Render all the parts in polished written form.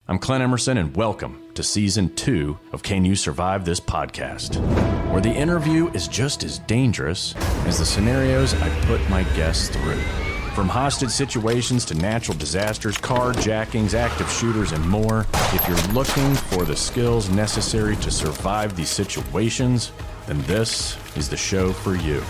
I'm Clint Emerson, and welcome to Season 2 of Can You Survive This Podcast, where the interview is just as dangerous as the scenarios I put my guests through. From hostage situations to natural disasters, carjackings, active shooters, and more, if you're looking for the skills necessary to survive these situations, then this is the show for you.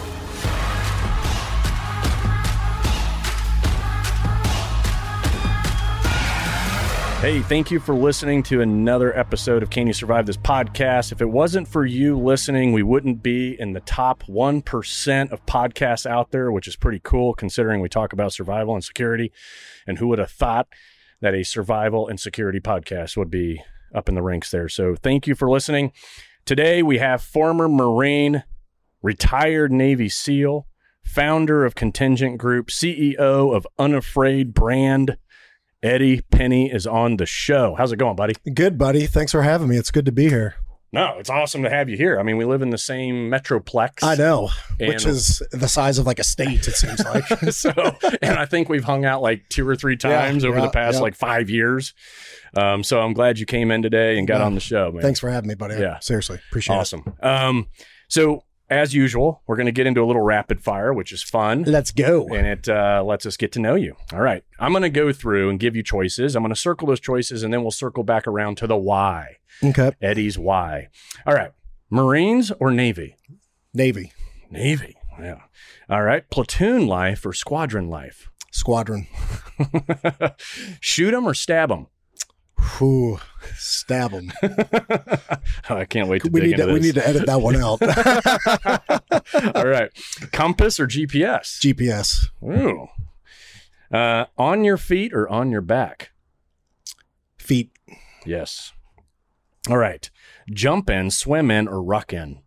Hey, thank you for listening to another episode of Can You Survive This Podcast. If it wasn't for you listening, we wouldn't be in the top 1% of podcasts out there, which is pretty cool considering we talk about survival and security. And who would have thought that a survival and security podcast would be up in the ranks there? So thank you for listening. Today we have former Marine, retired Navy SEAL, founder of Contingent Group, CEO of Unafraid Brand, Eddie Penny is on the show. How's it going, buddy? Good, buddy. Thanks for having me. It's good to be here. No, it's awesome to have you here. I mean, we live in the same metroplex. I know, which is the size of like a state, it seems like. And I think we've hung out like 2 or 3 times over the past like 5 years. So I'm glad you came in today and got on the show, man. Thanks for having me, buddy. Yeah. Seriously. Appreciate it. Awesome. So as usual, we're going to get into a little rapid fire, which is fun. Let's go. And it lets us get to know you. All right. I'm going to go through and give you choices. I'm going to circle those choices, and then we'll circle back around to the why. Okay. Eddie's why. All right. Marines or Navy? Navy. Navy. Yeah. All right. Platoon life or squadron life? Squadron. Shoot them or stab them? Ooh, stab them. I can't wait to dig into this. We need to edit that one out. All right. Compass or GPS? GPS. Ooh. On your feet or on your back? Feet. Yes. All right. Jump in, swim in, or ruck in?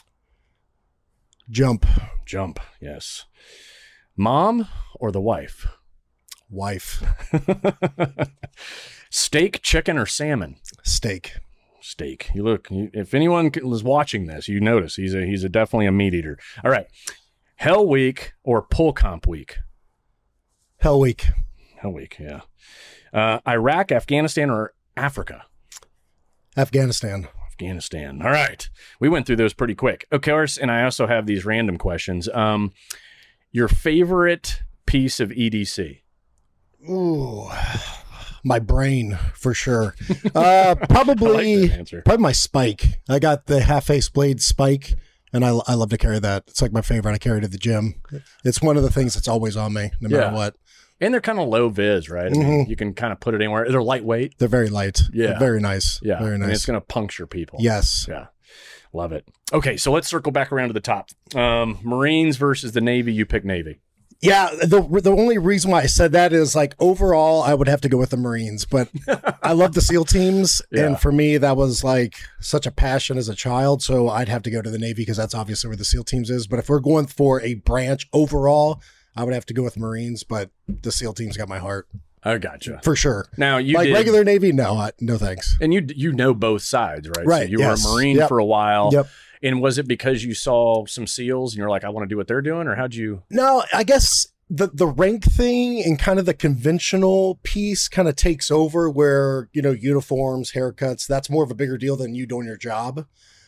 Jump. Jump. Yes. Mom or the wife? Wife. Steak, chicken, or salmon? Steak. Steak. You look. If anyone was watching this, you notice he's a definitely a meat eater. All right. Hell Week or Pull Comp Week? Hell Week. Hell Week. Yeah. Iraq, Afghanistan, or Africa? Afghanistan. Afghanistan. All right. We went through those pretty quick. Of course, and I also have these random questions. Your favorite piece of EDC? Ooh. My brain, for sure. Probably my spike. I got the half-face blade spike, and I love to carry that. It's like my favorite. I carry it at the gym. It's one of the things that's always on me, no matter what. And they're kind of low vis, right? I mean, you can kind of put it anywhere. They're lightweight. They're very light. Yeah. They're very nice. Yeah. Very nice. And it's going to puncture people. Yes. Yeah. Love it. Okay, so let's circle back around to the top. Marines versus the Navy. You pick Navy. Yeah, the only reason why I said that is like overall I would have to go with the Marines, but I love the SEAL teams, and for me that was like such a passion as a child, so I'd have to go to the Navy because that's obviously where the SEAL teams is. But if we're going for a branch overall, I would have to go with Marines, but the SEAL teams got my heart. I gotcha. For sure. Now you like regular Navy, no thanks. And you know both sides, right? Right. So you were a Marine for a while. Yep. And was it because you saw some SEALs and you're like, I want to do what they're doing, or how'd you? No, I guess the rank thing and kind of the conventional piece kind of takes over where, uniforms, haircuts, that's more of a bigger deal than you doing your job.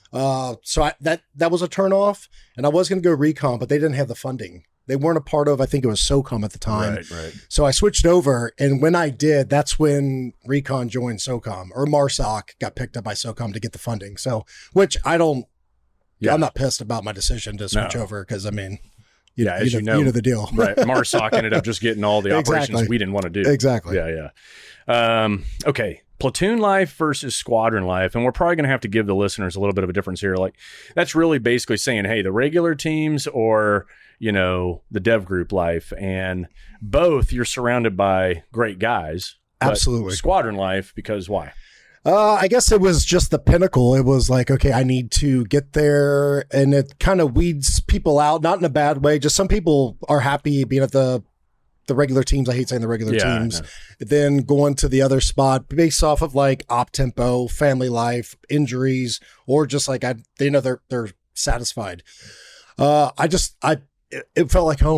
So that was a turnoff, and I was going to go recon, but they didn't have the funding. They weren't a part of, I think it was SOCOM at the time. Right. So I switched over, and when I did, that's when recon joined SOCOM, or MARSOC got picked up by SOCOM to get the funding. So, which I'm not pissed about my decision to switch over because, I mean, you know the deal. Right. MARSOC ended up just getting all the operations we didn't want to do. Exactly. Yeah. Okay. Platoon life versus squadron life. And we're probably going to have to give the listeners a little bit of a difference here. Like, that's really basically saying, hey, the regular teams or, the dev group life, and both you're surrounded by great guys. Absolutely. Squadron life, because why? I guess it was just the pinnacle. It was like, okay, I need to get there, and it kind of weeds people out, not in a bad way. Just some people are happy being at the regular teams. I hate saying the regular teams. Then going to the other spot based off of like op tempo, family life, injuries, or just like they're satisfied. It felt like home.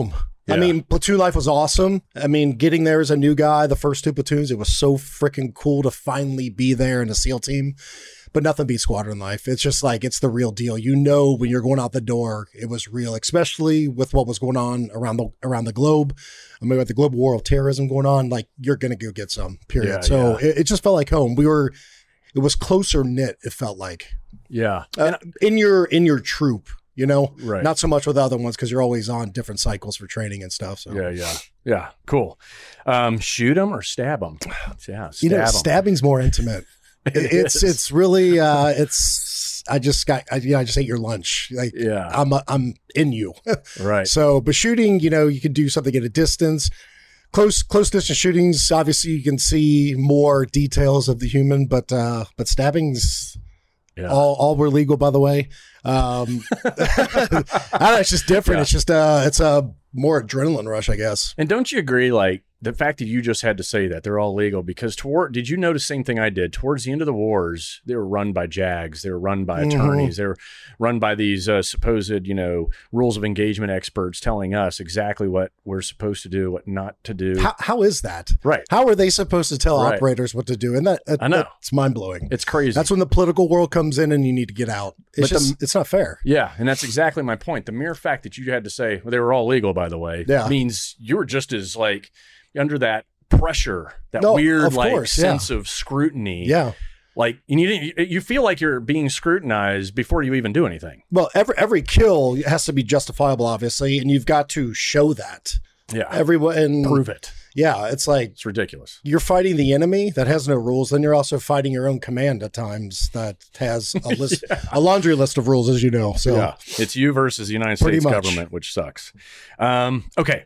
I mean, platoon life was awesome. I mean, getting there as a new guy, the first 2 platoons, it was so freaking cool to finally be there in a SEAL team. But nothing beats squadron life. It's just like, it's the real deal. You know, when you're going out the door, it was real, especially with what was going on around the globe. I mean, with the global war of terrorism going on, like, you're going to go get some, period. Yeah, so it just felt like home. It was closer knit, it felt like. Yeah. In your troop, you know? Right. Not so much with other ones because you're always on different cycles for training and stuff. So Yeah. Cool. Shoot them or stab them? Yeah. You know, stabbing's more intimate. It's really I just ate your lunch. Like, I'm in you. Right. So, but shooting, you know, you can do something at a distance. Close distance shootings, obviously you can see more details of the human, but stabbings, all were legal, by the way. I don't know, it's just different. It's just it's a more adrenaline rush, I guess. And don't you agree, like, the fact that you just had to say that they're all legal, because did you notice the same thing I did? Towards the end of the wars, they were run by JAGs, they were run by attorneys, they were run by these supposed, you know, rules of engagement experts telling us exactly what we're supposed to do, what not to do. How is that? Right. How are they supposed to tell operators what to do? And I know. It's mind blowing. It's crazy. That's when the political world comes in and you need to get out. It's not fair. Yeah. And that's exactly my point. The mere fact that you had to say, well, they were all legal, by the way, means you were just as, like, under that pressure, that weird sense of scrutiny. Yeah. Like, you feel like you're being scrutinized before you even do anything. Well, every kill has to be justifiable, obviously, and you've got to show that. Yeah. Everyone prove it. Yeah. It's like, it's ridiculous. You're fighting the enemy that has no rules. Then you're also fighting your own command at times that has a list, a laundry list of rules, as you know. So it's you versus the United States government, which sucks. Okay.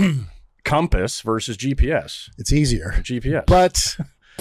Compass versus GPS. It's easier. GPS. But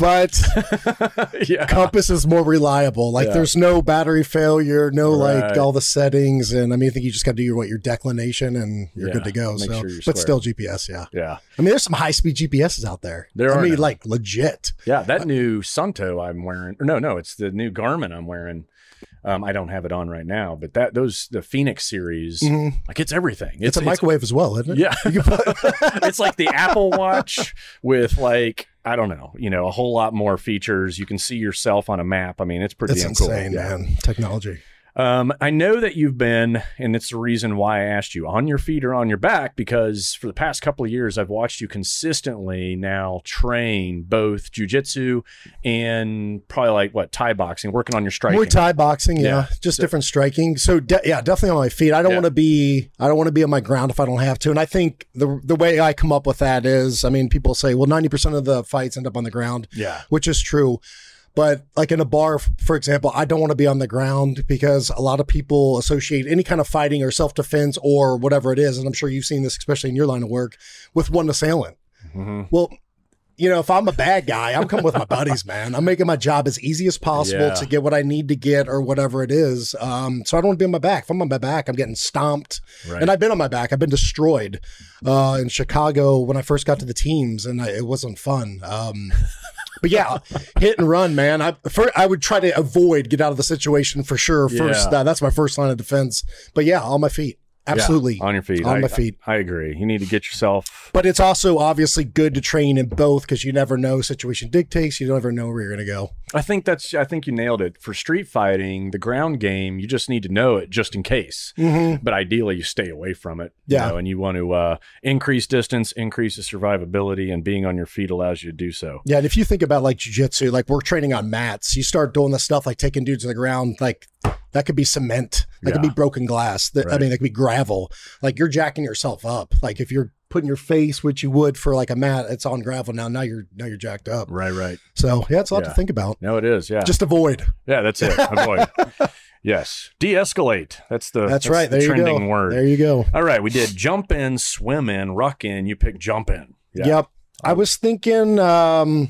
Compass is more reliable. Like, there's no battery failure, like all the settings. And I mean, I think you just got to do your declination and you're good to go. Make so, sure you're but square. still GPS. Yeah. I mean, there's some high speed GPSs out there. I mean, like, legit. Yeah. That new Sunto I'm wearing, or no, it's the new Garmin I'm wearing. I don't have it on right now, but the Phoenix series, like, it's everything. It's a microwave as well, isn't it? Yeah. It's like the Apple Watch with, like, I don't know, a whole lot more features. You can see yourself on a map. I mean, it's pretty insane, cool. Man. Technology. I know that you've been, and it's the reason why I asked you, on your feet or on your back, because for the past couple of years, I've watched you consistently now train both jiu-jitsu and probably Thai boxing, working on your striking. Muay Thai boxing, just different striking. So definitely on my feet. I don't want to be on my ground if I don't have to. And I think the way I come up with that is, I mean, people say, well, 90% of the fights end up on the ground, which is true. But like in a bar, for example, I don't want to be on the ground because a lot of people associate any kind of fighting or self-defense or whatever it is, and I'm sure you've seen this, especially in your line of work, with one assailant. Mm-hmm. Well, if I'm a bad guy, I'm coming with my buddies, man. I'm making my job as easy as possible to get what I need to get or whatever it is. So I don't want to be on my back. If I'm on my back, I'm getting stomped. Right. And I've been on my back. I've been destroyed in Chicago when I first got to the teams, and it wasn't fun. But yeah, hit and run, man. I would try to get out of the situation for sure. First, that's my first line of defense. But yeah, on my feet. Absolutely. On your feet. On my feet. I agree. You need to get yourself. But it's also obviously good to train in both because you never know. Situation dictates. You never know where you're going to go. I think you nailed it. For street fighting, the ground game, you just need to know it just in case. Mm-hmm. But ideally, you stay away from it. And you want to increase distance, increase the survivability, and being on your feet allows you to do so. Yeah. And if you think about like jiu-jitsu, like we're training on mats, you start doing the stuff like taking dudes to the ground, like that could be cement. That could be broken glass. I mean, that could be gravel. Like you're jacking yourself up. Like if you're putting your face, which you would for like a mat, it's on gravel now. Now you're jacked up. Right. So it's a lot to think about. No, it is. Yeah. Just avoid. Yeah, that's it. Avoid. Yes. De-escalate. That's right. There the trending you go. word. There you go. All right. We did jump in, swim in, ruck in. You picked jump in. Yeah. Yep. I was thinking the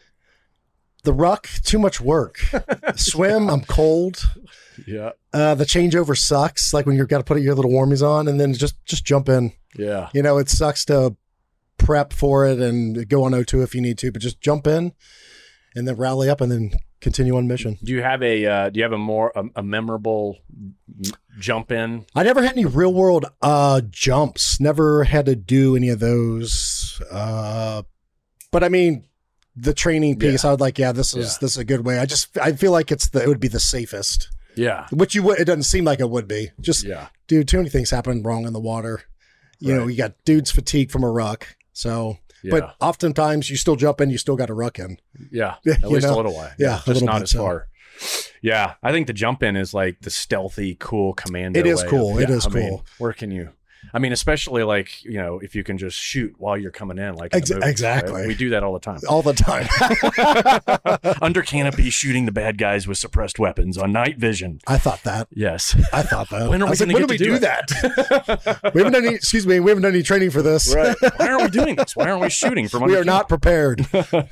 ruck, too much work. Swim, I'm cold. Yeah. The changeover sucks. Like when you've got to put your little warmies on and then just jump in. Yeah. It sucks to prep for it and go on O2 if you need to, but just jump in. and then rally up and then continue on mission. Do you have a more memorable jump in? I never had any real world jumps. Never had to do any of those. But I mean, the training piece, I would like, this is a good way. I feel like it would be the safest. Yeah. Which it doesn't seem like it would be. Just, dude, too many things happen wrong in the water. You know, you got dudes fatigue from a ruck. So, but oftentimes you still jump in, you still got a ruck in. Yeah. At least a little way. Yeah. Just not as far. Yeah. I think the jump in is like the stealthy, cool commando. It is way cool. Of, it is I cool. mean, where can you? I mean, especially like, you know, if you can just shoot while you're coming in, like in the movies, exactly. Right? We do that all the time. All the time. Under canopy, shooting the bad guys with suppressed weapons on night vision. I thought that. Yes. I thought that. When are we going to do that? We haven't done any, excuse me, we haven't done any training for this. Right. Why aren't we doing this? Why aren't we shooting from under We are not prepared.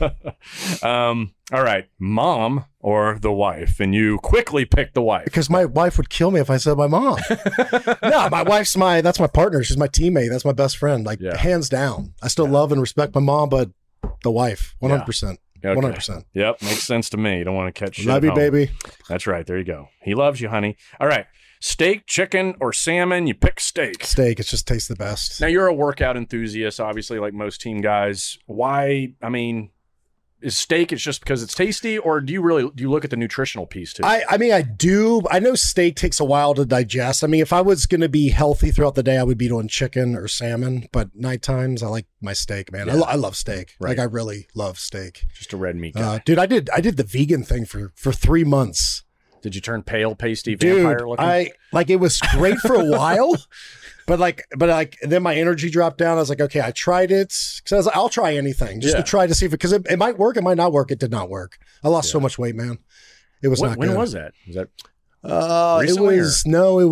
All right. Mom or the wife? And you quickly pick the wife. Because my wife would kill me if I said my mom. No, my wife's that's my partner. She's my teammate. That's my best friend. Like, hands down. I still love and respect my mom, but the wife, 100%. Okay. 100%. Yep. Makes sense to me. You don't want to catch shit. Love you, baby. That's right. There you go. He loves you, honey. All right. Steak, chicken, or salmon? You pick steak. Steak. It just tastes the best. Now, you're a workout enthusiast, obviously, like most team guys. Why? I mean, is steak, it's just because it's tasty, or do you look at the nutritional piece too? I mean, I do. I know steak takes a while to digest. I mean, if I was going to be healthy throughout the day, I would be doing chicken or salmon, but night times I like my steak, man. I love steak. Right. Like, I really love steak. Just a red meat guy. Dude, I did the vegan thing for 3 months. Did you turn pale, pasty, Dude, vampire looking? it was great for a while. But then my energy dropped down. I was like, okay, I tried it. Because I was like, I'll try anything just to try to see if because it might work, it might not work. It did not work. I lost so much weight, man. It was not good. When was that? Was that recently? It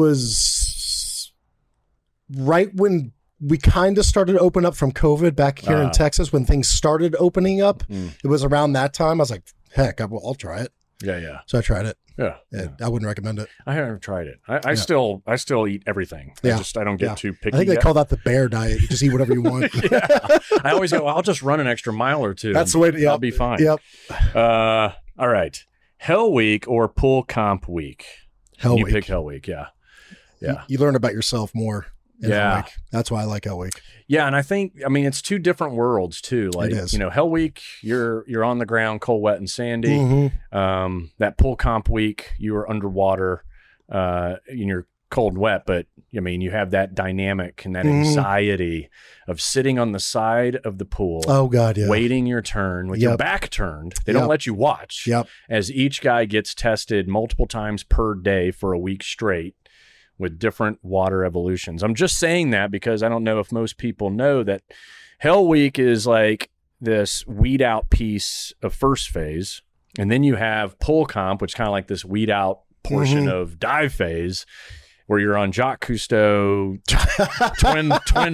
was right when we kind of started to open up from COVID back here in Texas. When things started opening up, it was around that time. I was like, heck, I'll try it. Yeah. So I tried it. Yeah. I wouldn't recommend it. I haven't tried it. I still eat everything. Yeah. I don't get too picky. I think they call that the bear diet. You just eat whatever you want. I always go, I'll just run an extra mile or two. That's the way I'll be fine. Yep. All right. Hell Week or Pool Comp Week? Hell Week. You picked Hell Week, yeah. You learn about yourself more in Hell Week. That's why I like Hell Week. Yeah, and I think, it's two different worlds too. Like, it is. Hell Week, you're on the ground, cold, wet, and sandy. Mm-hmm. That Pool Comp Week, you are underwater, and you're cold and wet, but you have that dynamic and that anxiety of sitting on the side of the pool. Oh God, yeah. Waiting your turn with your back turned. They don't let you watch. Yep. As each guy gets tested multiple times per day for a week straight with different water evolutions. I'm just saying that because I don't know if most people know that Hell Week is like this weed out piece of first phase. And then you have Pool Comp, which is kind of like this weed out portion of dive phase, where you're on Jacques Cousteau, twin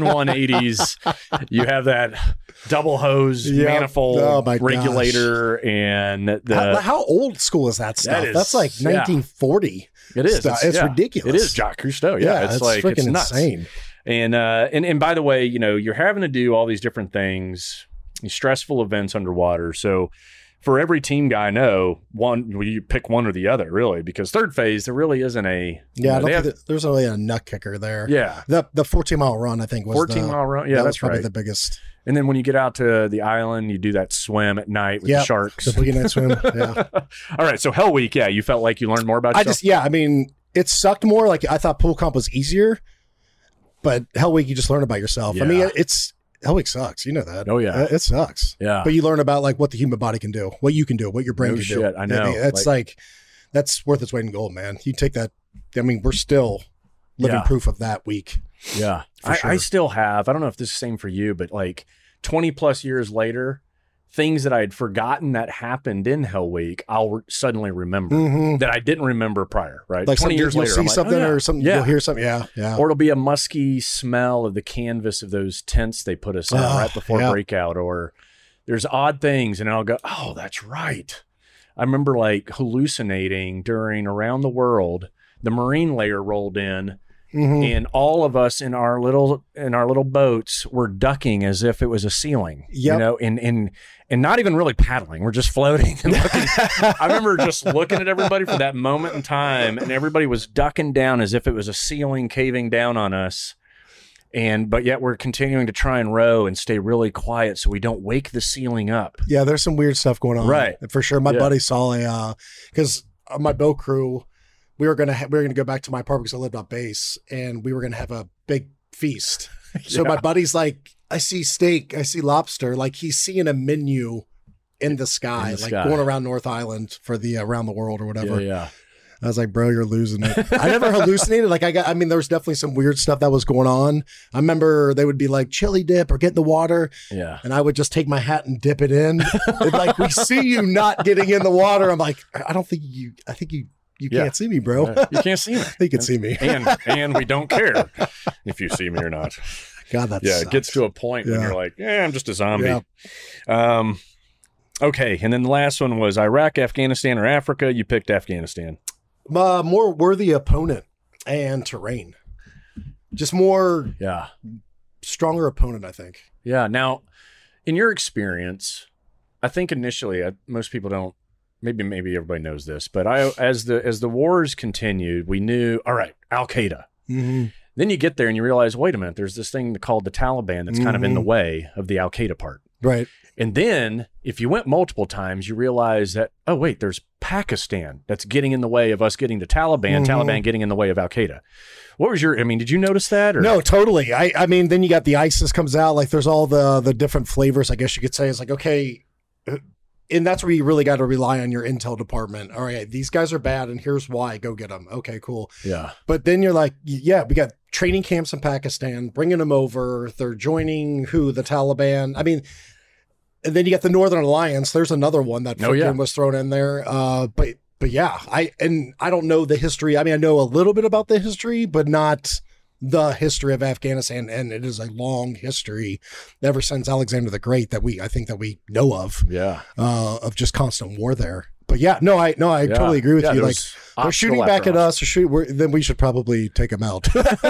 180s. You have that double hose manifold regulator. Gosh. And how old school is that stuff? That's like 1940. It is. It's ridiculous. It is Jacques Cousteau. Yeah, it's like freaking nuts. insane. And by the way, you're having to do all these different things, these stressful events underwater. So for every team guy I know, you pick one or the other, really, because third phase there really isn't a there's only a nut kicker there. Yeah, the 14-mile run I think was 14-mile run. Yeah, that's probably right. the biggest. And then when you get out to the island, you do that swim at night with the sharks. The boogie night swim. Yeah. All right. So Hell Week, you felt like you learned more about yourself? It sucked more. Like, I thought Pool Comp was easier, but Hell Week, you just learn about yourself. Yeah. Hell Week sucks. You know that. Oh, yeah. It sucks. Yeah. But you learn about like what the human body can do, what you can do, what your brain can do. I know. It's like that's worth its weight in gold, man. You take that. We're still living proof of that week. Yeah. Sure. I still have, I don't know if this is the same for you, but like 20 plus years later, things that I had forgotten that happened in Hell Week, I'll suddenly remember that I didn't remember prior, right? Like 20 years later, you'll see something or something, you'll hear something. Yeah. Or it'll be a musky smell of the canvas of those tents they put us in right before breakout, or there's odd things. And I'll go, oh, that's right. I remember like hallucinating during Around the World, the marine layer rolled in and all of us in our little boats were ducking as if it was a ceiling. Yep. You know, and not even really paddling. We're just floating and looking. I remember just looking at everybody for that moment in time, and everybody was ducking down as if it was a ceiling caving down on us. But yet we're continuing to try and row and stay really quiet so we don't wake the ceiling up. Yeah, there's some weird stuff going on. Right. For sure. My buddy saw because my boat crew, we were gonna go back to my apartment because I lived on base, and we were gonna have a big feast. So my buddy's like, I see steak, I see lobster. Like he's seeing a menu in the sky, going around North Island for the around the world or whatever. Yeah. I was like, bro, you're losing it. I never hallucinated. There was definitely some weird stuff that was going on. I remember they would be like chili dip or get in the water. Yeah. And I would just take my hat and dip it in. Like, we see you not getting in the water. I'm like, I think you can't see me, bro. You can't see me. You can see me. And we don't care if you see me or not. God, that it gets to a point when you're like, I'm just a zombie. Yeah. Okay. And then the last one was Iraq, Afghanistan, or Africa. You picked Afghanistan. More worthy opponent and terrain. Just more stronger opponent, I think. Yeah. Now, in your experience, I think initially most people don't, maybe everybody knows this, but as the wars continued, we knew, all right, Al-Qaeda. Mm-hmm. Then you get there and you realize, wait a minute, there's this thing called the Taliban that's kind of in the way of the Al-Qaeda part. Right. And then if you went multiple times, you realize that, oh, wait, there's Pakistan that's getting in the way of us getting to Taliban, Taliban getting in the way of Al-Qaeda. What was did you notice that? Or? No, totally. I mean, then you got the ISIS comes out, like there's all the different flavors, I guess you could say. It's like, okay, and that's where you really got to rely on your intel department. All right, these guys are bad, and here's why. Go get them. Okay, cool. Yeah. But then you're like, yeah, we got training camps in Pakistan, bringing them over. They're joining the Taliban. I mean, and then you got the Northern Alliance. There's another one that was thrown in there. But yeah, I don't know the history. I mean, I know a little bit about the history, but not the history of Afghanistan, and it is a long history ever since Alexander the Great that we know of. Yeah. Of just constant war there. But yeah, I totally agree with you. Like they're shooting back at us, then we should probably take them out.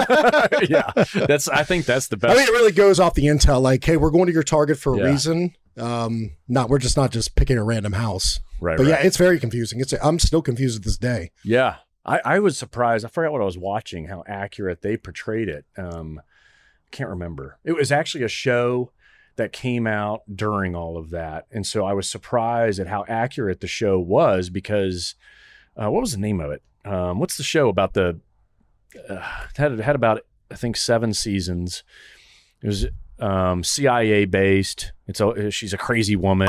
Yeah, I think that's the best. I mean, it really goes off the intel. Like, hey, we're going to your target for a reason. We're just not just picking a random house. Right. But yeah, it's very confusing. I'm still confused to this day. Yeah. I was surprised. I forgot what I was watching, how accurate they portrayed it. Can't remember. It was actually a show that came out during all of that. And so I was surprised at how accurate the show was because what was the name of it? What's the show about had about, I think, 7 seasons. It was CIA based. She's a crazy woman.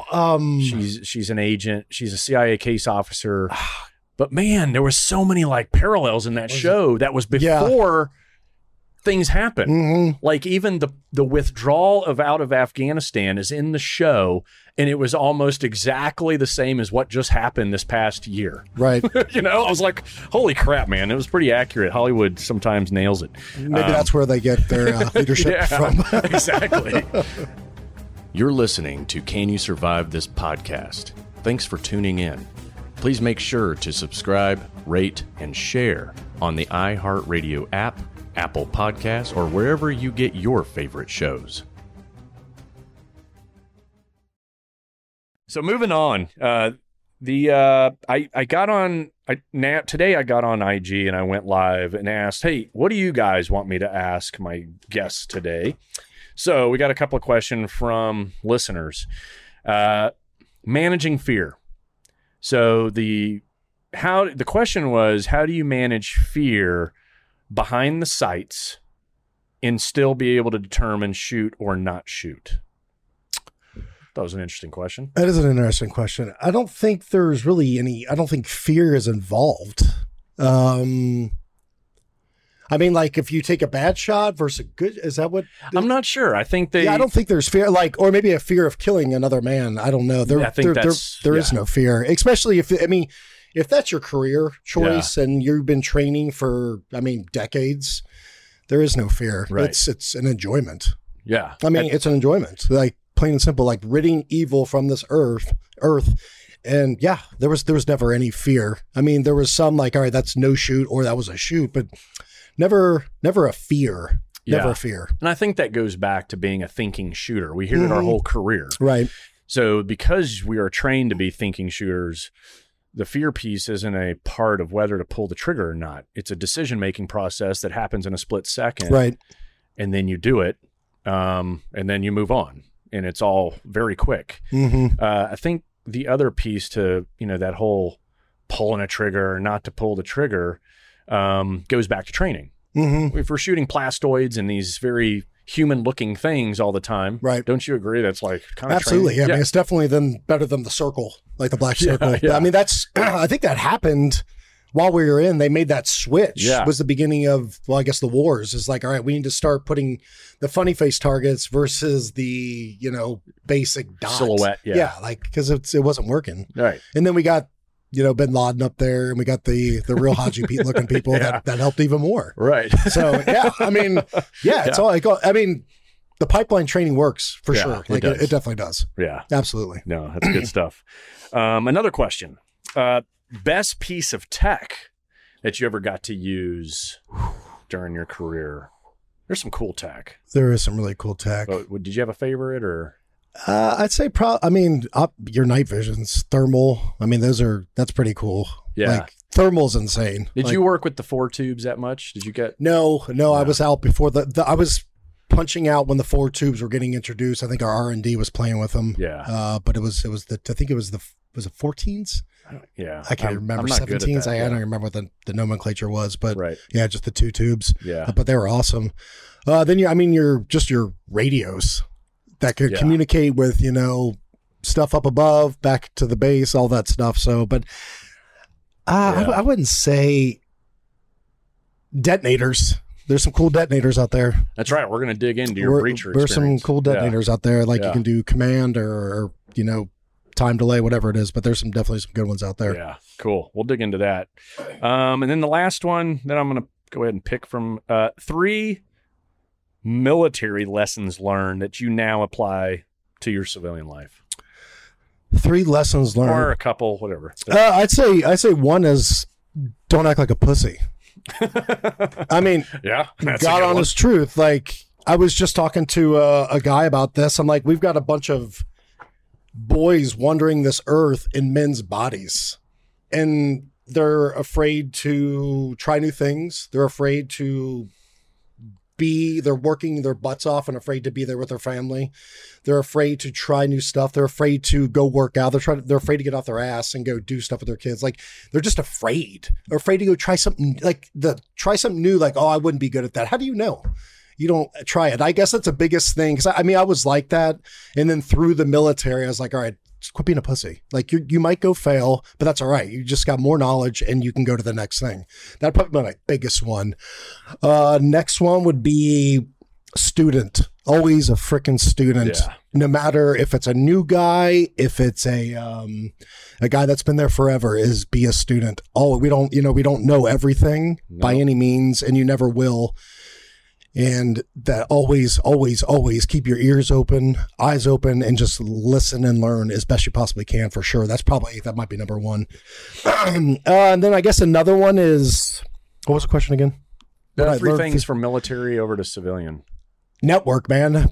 She's an agent. She's a CIA case officer. But man, there was so many like parallels in that show that was before things happened. Mm-hmm. Like even the withdrawal out of Afghanistan is in the show, and it was almost exactly the same as what just happened this past year. Right. I was like, holy crap, man. It was pretty accurate. Hollywood sometimes nails it. Maybe that's where they get their leadership from. Exactly. You're listening to Can You Survive This Podcast? Thanks for tuning in. Please make sure to subscribe, rate, and share on the iHeartRadio app, Apple Podcasts, or wherever you get your favorite shows. So moving on, today I got on IG and I went live and asked, hey, what do you guys want me to ask my guests today? So we got a couple of questions from listeners. Managing fear. So the question was, how do you manage fear behind the sights and still be able to determine shoot or not shoot? That was an interesting question. That is an interesting question. I don't think there's really I don't think fear is involved. I mean, like if you take a bad shot versus a good, is that what? I'm not sure. I think I don't think there's fear, or maybe a fear of killing another man. I don't know. There is no fear, especially if that's your career choice and you've been training for, decades, there is no fear. Right. It's an enjoyment. Yeah. It's an enjoyment, like plain and simple, like ridding evil from this earth. And yeah, there was never any fear. There was some like, all right, that's no shoot or that was a shoot, but never a fear. Never Yeah. a fear. And I think that goes back to being a thinking shooter. We hear it our whole career. Right. So because we are trained to be thinking shooters, the fear piece isn't a part of whether to pull the trigger or not. It's a decision-making process that happens in a split second. Right. And then you do it, and then you move on. And it's all very quick. I think the other piece to, that whole pulling a trigger or not to pull the trigger goes back to training. If we're shooting plastoids and these very human-looking things all the time, right? Don't you agree? That's like kind of absolutely. training? I mean, it's definitely better than the circle, like the black circle. Yeah. I mean, that's I think that happened while we were in. They made that switch. Yeah. Was the beginning of I guess the wars. Is like, all right, we need to start putting the funny face targets versus the basic dot silhouette. Yeah, like because it wasn't working. Right. And then we got Bin Laden up there, and we got the real Haji Pete looking people that helped even more. Right. So I mean, it's all like, I mean, the pipeline training works for sure. Like it definitely does. Yeah, absolutely. No, that's good stuff. Another question: best piece of tech that you ever got to use during your career? There's some cool tech. There is some really cool tech. Did you have a favorite or? I'd say your night visions, thermal. I mean, that's pretty cool. Yeah. Like thermal's insane. Did you work with the 4 tubes that much? Did you get? No. I was out before I was punching out when the 4 tubes were getting introduced. I think our R&D was playing with them. Yeah. But was it 14s? Yeah. I can't remember. 17s. I don't remember what the nomenclature was, but yeah, just the 2 tubes. Yeah. But they were awesome. Then your radios that could communicate with, stuff up above, back to the base, all that stuff. So, but I wouldn't say detonators. There's some cool detonators out there. That's right. We're going to dig into your breacher experience. There's some cool detonators out there. Like you can do command or time delay, whatever it is, but there's definitely some good ones out there. Yeah. Cool. We'll dig into that. And then the last one that I'm going to go ahead and pick from 3 military lessons learned that you now apply to your civilian life. 3 lessons learned, or a couple, whatever. I'd say one is don't act like a pussy. I mean, God honest truth. Like I was just talking to a guy about this. I'm like, we've got a bunch of boys wandering this earth in men's bodies, and they're afraid to try new things. They're afraid to they're working their butts off and afraid to be there with their family. They're afraid to try new stuff. They're afraid to go work out. They're afraid to get off their ass and go do stuff with their kids. Like they're just afraid. They're afraid to go try something new. Like, oh, I wouldn't be good at that. How do you know? You don't try it. I guess that's the biggest thing. Cause I was like that. And then through the military, I was like, all right, just quit being a pussy. Like you might go fail, but that's all right. You just got more knowledge and you can go to the next thing. That'd probably be my biggest one. Next one would be student. Always a freaking student. Yeah. No matter if it's a new guy, if it's a guy that's been there forever, is be a student. We don't know everything by any means, and you never will. And that always keep your ears open, eyes open, and just listen and learn as best you possibly can, for sure. That might be number one. And then I guess another one is, what was the question again? 3 things from military over to civilian. Network, man.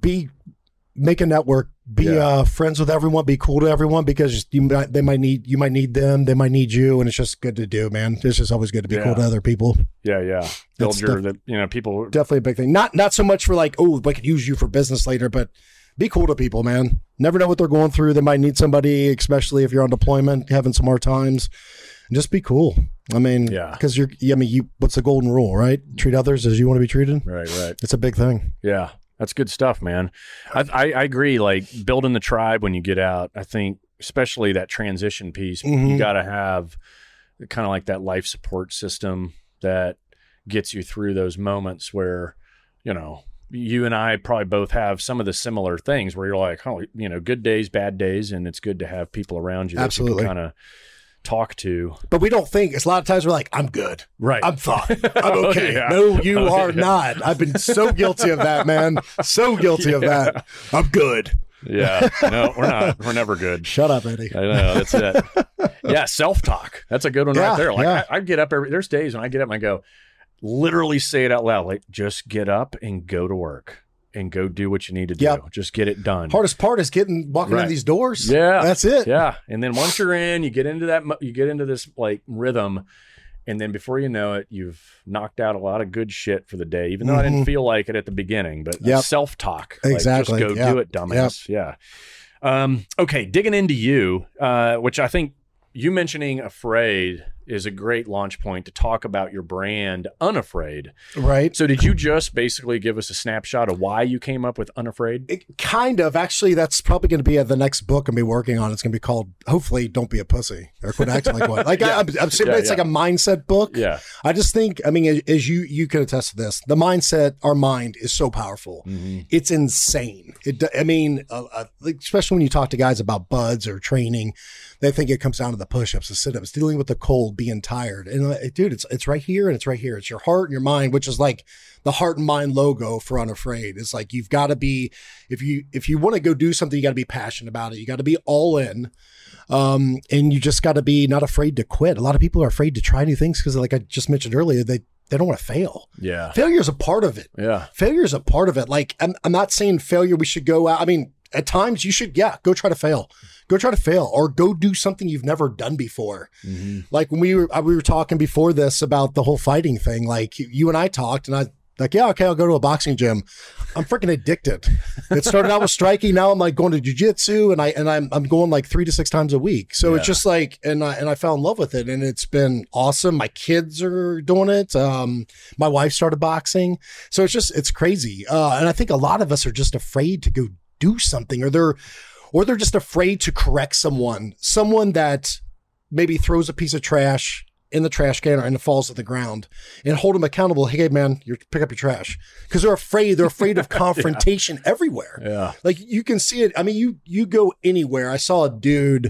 Make a network. Be friends with everyone. Be cool to everyone, because you might need them. They might need you, and it's just good to do, man. It's just always good to be cool to other people. Yeah. Build people. Definitely a big thing. Not so much for like, oh, I could use you for business later, but be cool to people, man. Never know what they're going through. They might need somebody, especially if you're on deployment, having some hard times. And just be cool. I mean, because what's the golden rule, right? Treat others as you want to be treated. Right. It's a big thing. Yeah. That's good stuff, man. I agree. Like building the tribe when you get out, I think especially that transition piece, you got to have kind of like that life support system that gets you through those moments where, you and I probably both have some of the similar things where you're like, oh, good days, bad days. And it's good to have people around you that you can kind of talk to. But we don't think, it's a lot of times we're like, I'm good. Right. I'm fine. I'm okay. No, you are not. I've been so guilty of that, man. So guilty of that. I'm good. Yeah. No, we're not. We're never good. Shut up, Eddie. I know. That's it. Yeah. Self-talk. That's a good one right there. Like I get up there's days when I get up and I go, literally say it out loud. Like, just get up and go to work and go do what you need to do. Yep. Just get it done. Hardest part is walking in these doors. Yeah. That's it. Yeah. And then once you're in, you get into this like rhythm. And then before you know it, you've knocked out a lot of good shit for the day, even though I didn't feel like it at the beginning, but self-talk. Exactly. Like, just go do it, dumbass. Yeah. Okay. Digging into you, which I think you mentioning Afraid is a great launch point to talk about your brand, Unafraid. Right. So did you just basically give us a snapshot of why you came up with Unafraid? Kind of. Actually, that's probably going to be the next book I'm going to be working on. It's going to be called, hopefully, Don't Be a Pussy, or Quit Acting Like One. Like, it's like a mindset book. Yeah. I just think, I mean, as you can attest to this, the mindset, our mind is so powerful. Mm-hmm. It's insane. Especially when you talk to guys about buds or training, they think it comes down to the push-ups, the sit-ups, dealing with the cold, being tired. And dude, it's right here and it's right here. It's your heart and your mind, which is like the heart and mind logo for Unafraid. It's like, you've got to be, if you want to go do something, you got to be passionate about it. You got to be all in. And you just got to be not afraid to quit. A lot of people are afraid to try new things because, like I just mentioned earlier, they don't want to fail. Yeah. Failure is a part of it. Yeah. Failure is a part of it. Like, I'm not saying failure, we should go out. I mean, at times you should, go try to fail. Go try to fail, or go do something you've never done before. Mm-hmm. Like when we were talking before this about the whole fighting thing, like you and I talked, and I like, yeah, okay, I'll go to a boxing gym. I'm freaking addicted. It started out with striking. Now I'm like going to jiu-jitsu, and I'm going like 3 to 6 times a week. So it's just like, and I fell in love with it, and it's been awesome. My kids are doing it. My wife started boxing. So it's crazy. And I think a lot of us are just afraid to go do something, or they're just afraid to correct someone that maybe throws a piece of trash in the trash can and it falls to the ground, and hold them accountable. Hey man, you pick up your trash, because they're afraid of confrontation everywhere. Yeah. Like you can see it. I mean, you go anywhere. I saw a dude.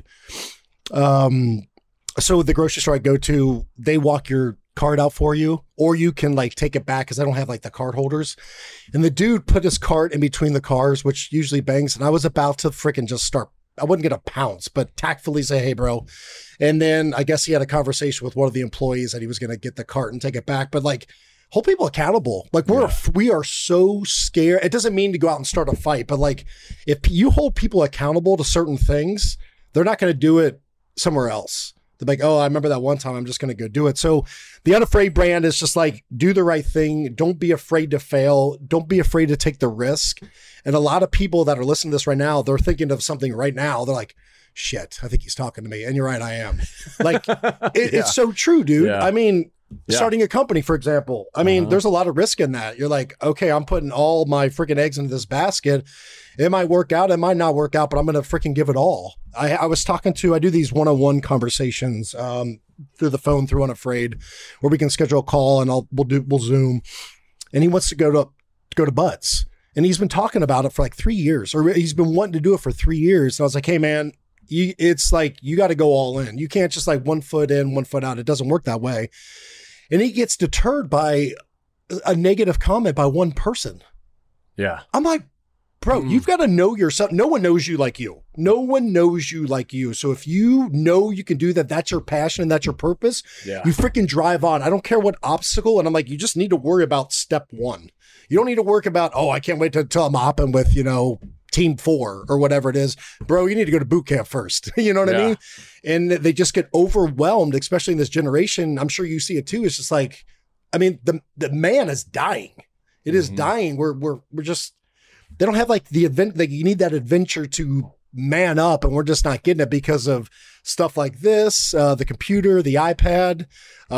So the grocery store I go to, they walk your card out for you, or you can like take it back, because I don't have like the card holders. And the dude put his cart in between the cars, which usually bangs. And I was about to freaking just start. I wouldn't get a pounce, but tactfully say, hey, bro. And then I guess he had a conversation with one of the employees that he was going to get the cart and take it back. But like, hold people accountable. Like we are so scared. It doesn't mean to go out and start a fight, but like if you hold people accountable to certain things, they're not going to do it somewhere else. They're like, oh, I remember that one time, I'm just going to go do it. So the Unafraid brand is just like, do the right thing. Don't be afraid to fail. Don't be afraid to take the risk. And a lot of people that are listening to this right now, they're thinking of something right now. They're like, shit, I think he's talking to me. And you're right, I am. Like, it's so true, dude. Yeah. I mean, starting a company, for example, I mean, there's a lot of risk in that. You're like, okay, I'm putting all my freaking eggs into this basket. It might work out, it might not work out, but I'm going to freaking give it all. I was talking to, I do these one-on-one conversations through the phone through Unafraid, where we can schedule a call and we'll Zoom. And he wants to go to Butts. And he's been talking about it for like 3 years, or he's been wanting to do it for 3 years. And I was like, hey man, it's like, you got to go all in. You can't just like 1 foot in, 1 foot out. It doesn't work that way. And he gets deterred by a negative comment by one person. Yeah. I'm like, bro, you've got to know yourself. No one knows you like you. No one knows you like you. So if you know you can do that, that's your passion and that's your purpose, you freaking drive on. I don't care what obstacle. And I'm like, you just need to worry about step 1. You don't need to worry about, oh, I can't wait until I'm hopping with, team 4 or whatever it is. Bro, you need to go to boot camp first. You know what I mean? And they just get overwhelmed, especially in this generation. I'm sure you see it too. It's just like, I mean, the man is dying. It is dying. We're just, they don't have like the event, like you need that adventure to man up, and we're just not getting it because of stuff like this, the computer, the iPad.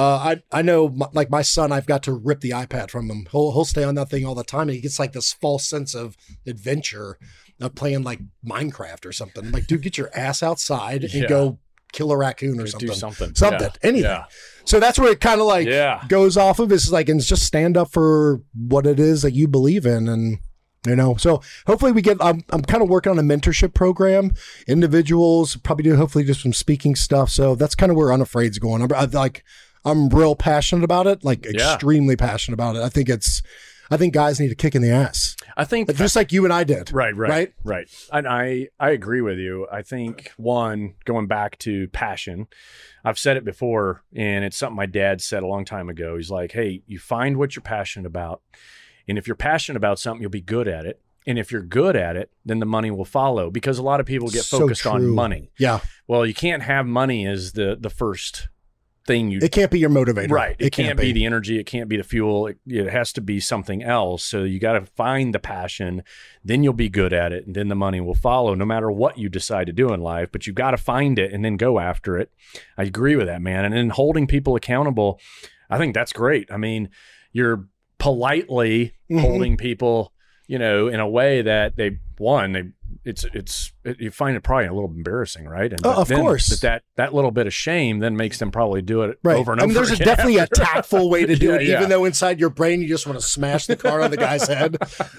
I know like my son, I've got to rip the iPad from him. He'll stay on that thing all the time, and he gets like this false sense of adventure of playing like Minecraft or something. I'm like, dude, get your ass outside and go kill a raccoon or something. Do something. Anything. Yeah. So that's where it kind of like goes off of, is like, and it's just stand up for what it is that you believe in. And so hopefully we get, I'm kind of working on a mentorship program, individuals, probably hopefully do some speaking stuff. So that's kind of where Unafraid's going. I'm real passionate about it, like extremely passionate about it. I think it's I think guys need a kick in the ass. I think just like you and I did. Right. And I agree with you. I think, one, going back to passion, I've said it before, and it's something my dad said a long time ago. He's like, hey, you find what you're passionate about. And if you're passionate about something, you'll be good at it. And if you're good at it, then the money will follow, because a lot of people get focused on money. Yeah. Well, you can't have money as the first thing it can't be your motivator. Right. It can't be the energy. It can't be the fuel. It has to be something else. So you got to find the passion, then you'll be good at it, and then the money will follow no matter what you decide to do in life. But you've got to find it and then go after it. I agree with that, man. And then holding people accountable, I think that's great. I mean, you're politely holding people, in a way that you find it probably a little embarrassing, right? And of course, that little bit of shame then makes them probably do it over and over. There's definitely a tactful way to do it, even though inside your brain you just want to smash the car on the guy's head.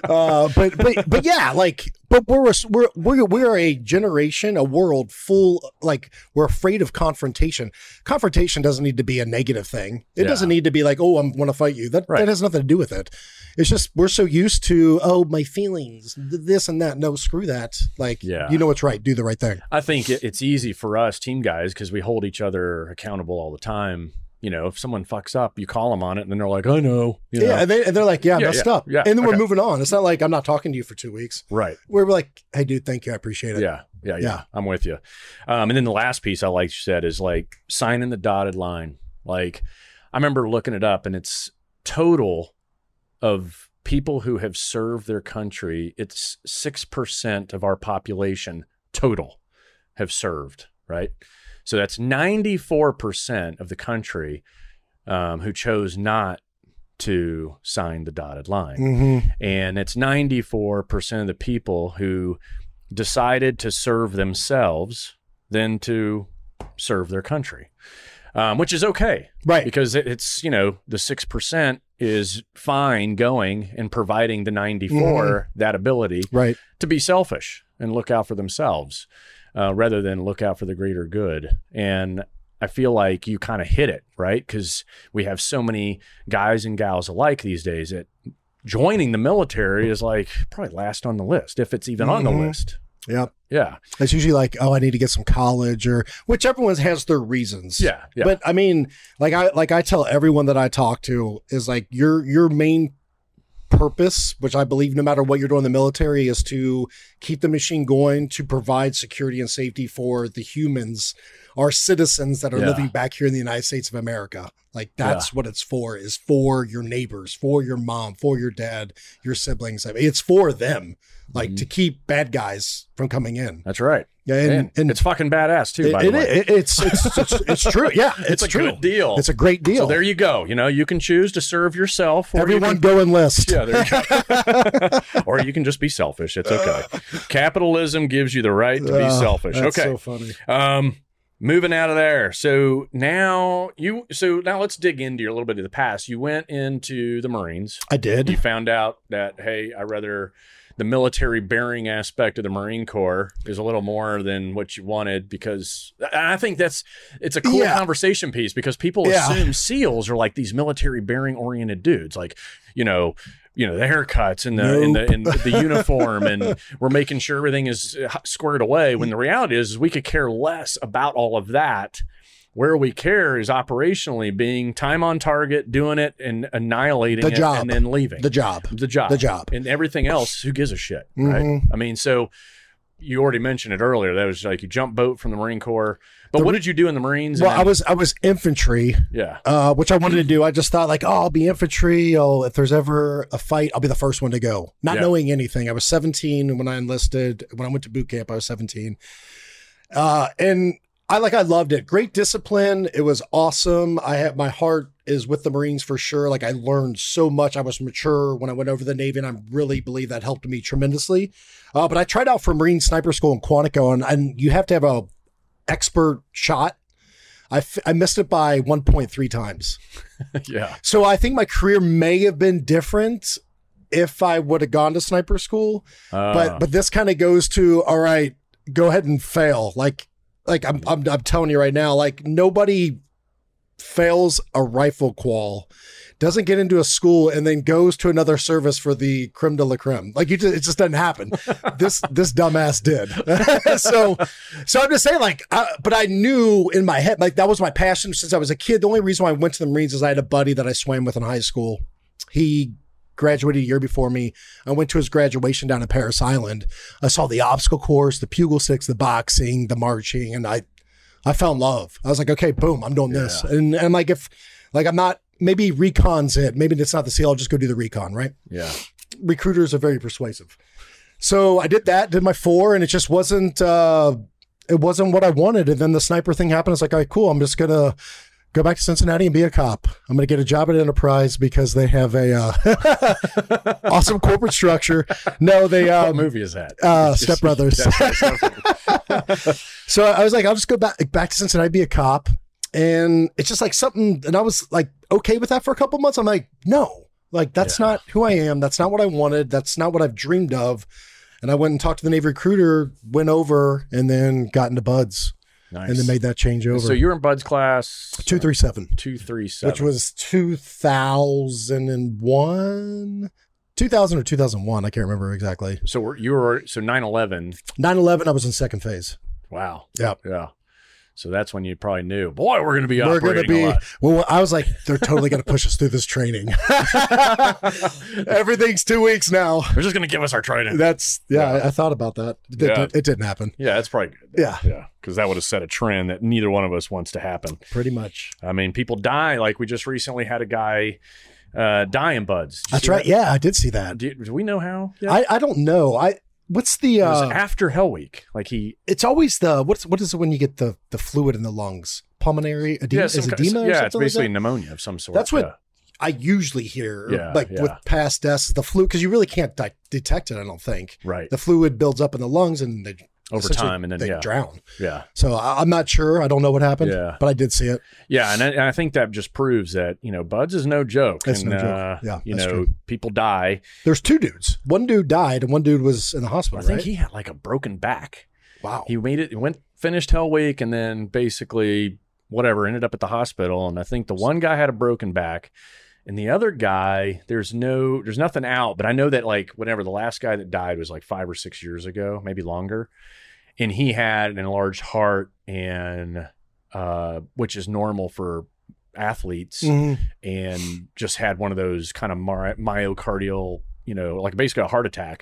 But yeah, but we're a generation, a world full, we're afraid of confrontation. Confrontation doesn't need to be a negative thing. It doesn't need to be like, oh, I want to fight you. That has nothing to do with it. It's just we're so used to, oh, my feelings, this and that. No, screw that. You know what's right. Do the right thing. I think it's easy for us team guys because we hold each other accountable all the time. If someone fucks up, you call them on it, and then they're like, "I know." And they're like, messed up. Yeah, and then we're moving on. It's not like I'm not talking to you for 2 weeks. Right. We're like, "Hey, dude, thank you. I appreciate it." Yeah. I'm with you. And then the last piece I like you said is signing the dotted line. I remember looking it up, and it's total of people who have served their country. It's 6% of our population total have served, right? So that's 94% of the country who chose not to sign the dotted line. And it's 94% of the people who decided to serve themselves than to serve their country, which is okay. Right. Because it's, the 6% is fine going and providing the 94 that ability to be selfish and look out for themselves. Rather than look out for the greater good. And I feel like you kind of hit it, right? Because we have so many guys and gals alike these days that joining the military is probably last on the list, if it's even on the list. Yep. Yeah. It's usually oh, I need to get some college, or which everyone has their reasons. Yeah. But I mean, I tell everyone that I talk to is your main purpose, which I believe no matter what you're doing in the military, is to keep the machine going, to provide security and safety for the humans, our citizens that are living back here in the United States of America. That's what it's for, is for your neighbors, for your mom, for your dad, your siblings. I mean, it's for them, to keep bad guys from coming in. That's right. Yeah, and it's fucking badass too, by the way. It's true. Yeah, it's a true. Good deal. It's a great deal. So there you go. You can choose to serve yourself. Or everyone go enlist. Yeah, there you go. Or you can just be selfish. It's okay. Capitalism gives you the right to be selfish. That's okay. So funny. Moving out of there. So now let's dig into a little bit of the past. You went into the Marines. I did. You found out that, hey, the military bearing aspect of the Marine Corps is a little more than what you wanted, because I think it's a cool conversation piece, because people assume SEALs are these military bearing oriented dudes, the haircuts and the uniform, and we're making sure everything is squared away, when the reality is we could care less about all of that. Where we care is operationally being time on target, doing it and annihilating it, and then leaving. The job. And everything else, who gives a shit, right? I mean, so you already mentioned it earlier. That was you jump boat from the Marine Corps. But what did you do in the Marines? Well, I was infantry. Yeah. Which I wanted to do. I just thought I'll be infantry. If there's ever a fight, I'll be the first one to go. Not knowing anything. I was 17 when I enlisted. When I went to boot camp, I was 17. And I loved it. Great discipline. It was awesome. My heart is with the Marines for sure. I learned so much. I was mature when I went over the Navy, and I really believe that helped me tremendously. But I tried out for Marine Sniper School in Quantico, and you have to have a expert shot. I missed it by 1.3 times. Yeah. So I think my career may have been different if I would have gone to sniper school. But this kind of goes to, all right, go ahead and fail. I'm telling you right now, nobody fails a rifle qual, doesn't get into a school, and then goes to another service for the creme de la creme. Like, it just doesn't happen. This dumbass did. so I'm just saying, like, but I knew in my head, like, that was my passion since I was a kid. The only reason why I went to the Marines is I had a buddy that I swam with in high school. He graduated a year before me. I went to his graduation down at Paris Island. I saw the obstacle course, the pugil sticks, the boxing, the marching, and I fell in love. I was like, okay, boom, I'm doing this. And like, if, like, I'm not, maybe recon's it. Maybe it's not the SEAL. I'll just go do the recon, right? Yeah. Recruiters are very persuasive. So I did that, did my 4, and it just wasn't, it wasn't what I wanted. And then the sniper thing happened. It's like, all right, cool. I'm just going to go back to Cincinnati and be a cop. I'm going to get a job at Enterprise because they have a awesome corporate structure. No, they what movie is that? Step Brothers. So I was like, I'll just go back to Cincinnati, be a cop. And it's just like something, and I was like, okay with that for a couple months. I'm like, no, like, that's not who I am. That's not what I wanted. That's not what I've dreamed of. And I went and talked to the Navy recruiter, went over, and then got into Buds. Nice. And then made that change over. So you're in Buds class 237. 237. Which was 2001. 2000 or 2001. I can't remember exactly. So you were 9/11. 9/11, I was in second phase. Wow. Yeah. Yeah. So that's when you probably knew, boy, we're going to be operating We're going to be, a lot. Well, I was like, they're totally going to push us through this training. Everything's 2 weeks now. They're just going to give us our training. I thought about that. It didn't happen. Yeah, that's probably good. Yeah. Yeah. Because that would have set a trend that neither one of us wants to happen. Pretty much. I mean, people die. Like, we just recently had a guy die in Buds. That's right. That? Yeah, I did see that. Do we know how? Yeah. I don't know. What's the it was after Hell Week? Like, it's always the what is it when you get the fluid in the lungs? Pulmonary edema? Yeah, edema or it's basically like pneumonia of some sort. That's what I usually hear. With past deaths, the flu, because you really can't detect it. I don't think. Right. The fluid builds up in the lungs and they over time, and then they drown. Yeah. So I'm not sure. I don't know what happened. Yeah. But I did see it. Yeah, and I think that just proves that, Buds is no joke. It's no joke. Yeah, that's true. People die. There's 2 dudes. One dude died, and one dude was in the hospital. I think he had like a broken back. Wow. He finished Hell Week, and then basically ended up at the hospital. And I think the one guy had a broken back. And the other guy, there's nothing out, but I know that, like, whenever the last guy that died was like 5 or 6 years ago, maybe longer, and he had an enlarged heart, and which is normal for athletes, and just had one of those kind of myocardial, like basically a heart attack.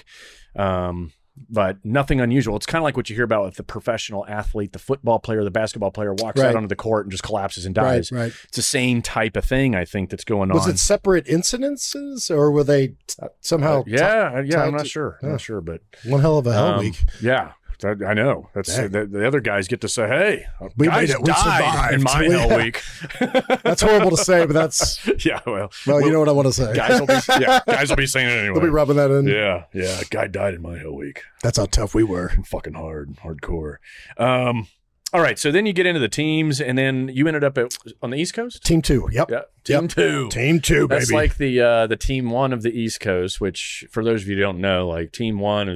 But nothing unusual. It's kind of like what you hear about with the professional athlete, the football player, the basketball player walks out onto the court and just collapses and dies. Right. It's the same type of thing, I think, that's going on. Was it separate incidences, or were they somehow? I'm not sure. I'm not sure, but one hell of a hell week. Yeah. I know. That's the other guys get to say, "Hey, we guys made it. We died in my hell week." That's horrible to say, but that's Well, you know what I want to say. Guys will be saying it anyway. They'll be rubbing that in. Yeah. A guy died in my hell week. That's how tough we were. Fucking hardcore. All right, so then you get into the teams, and then you ended up on the East Coast? Team 2, yep. Yeah, Team 2. Team 2, baby. That's like the Team 1 of the East Coast, which, for those of you who don't know, like, Team 1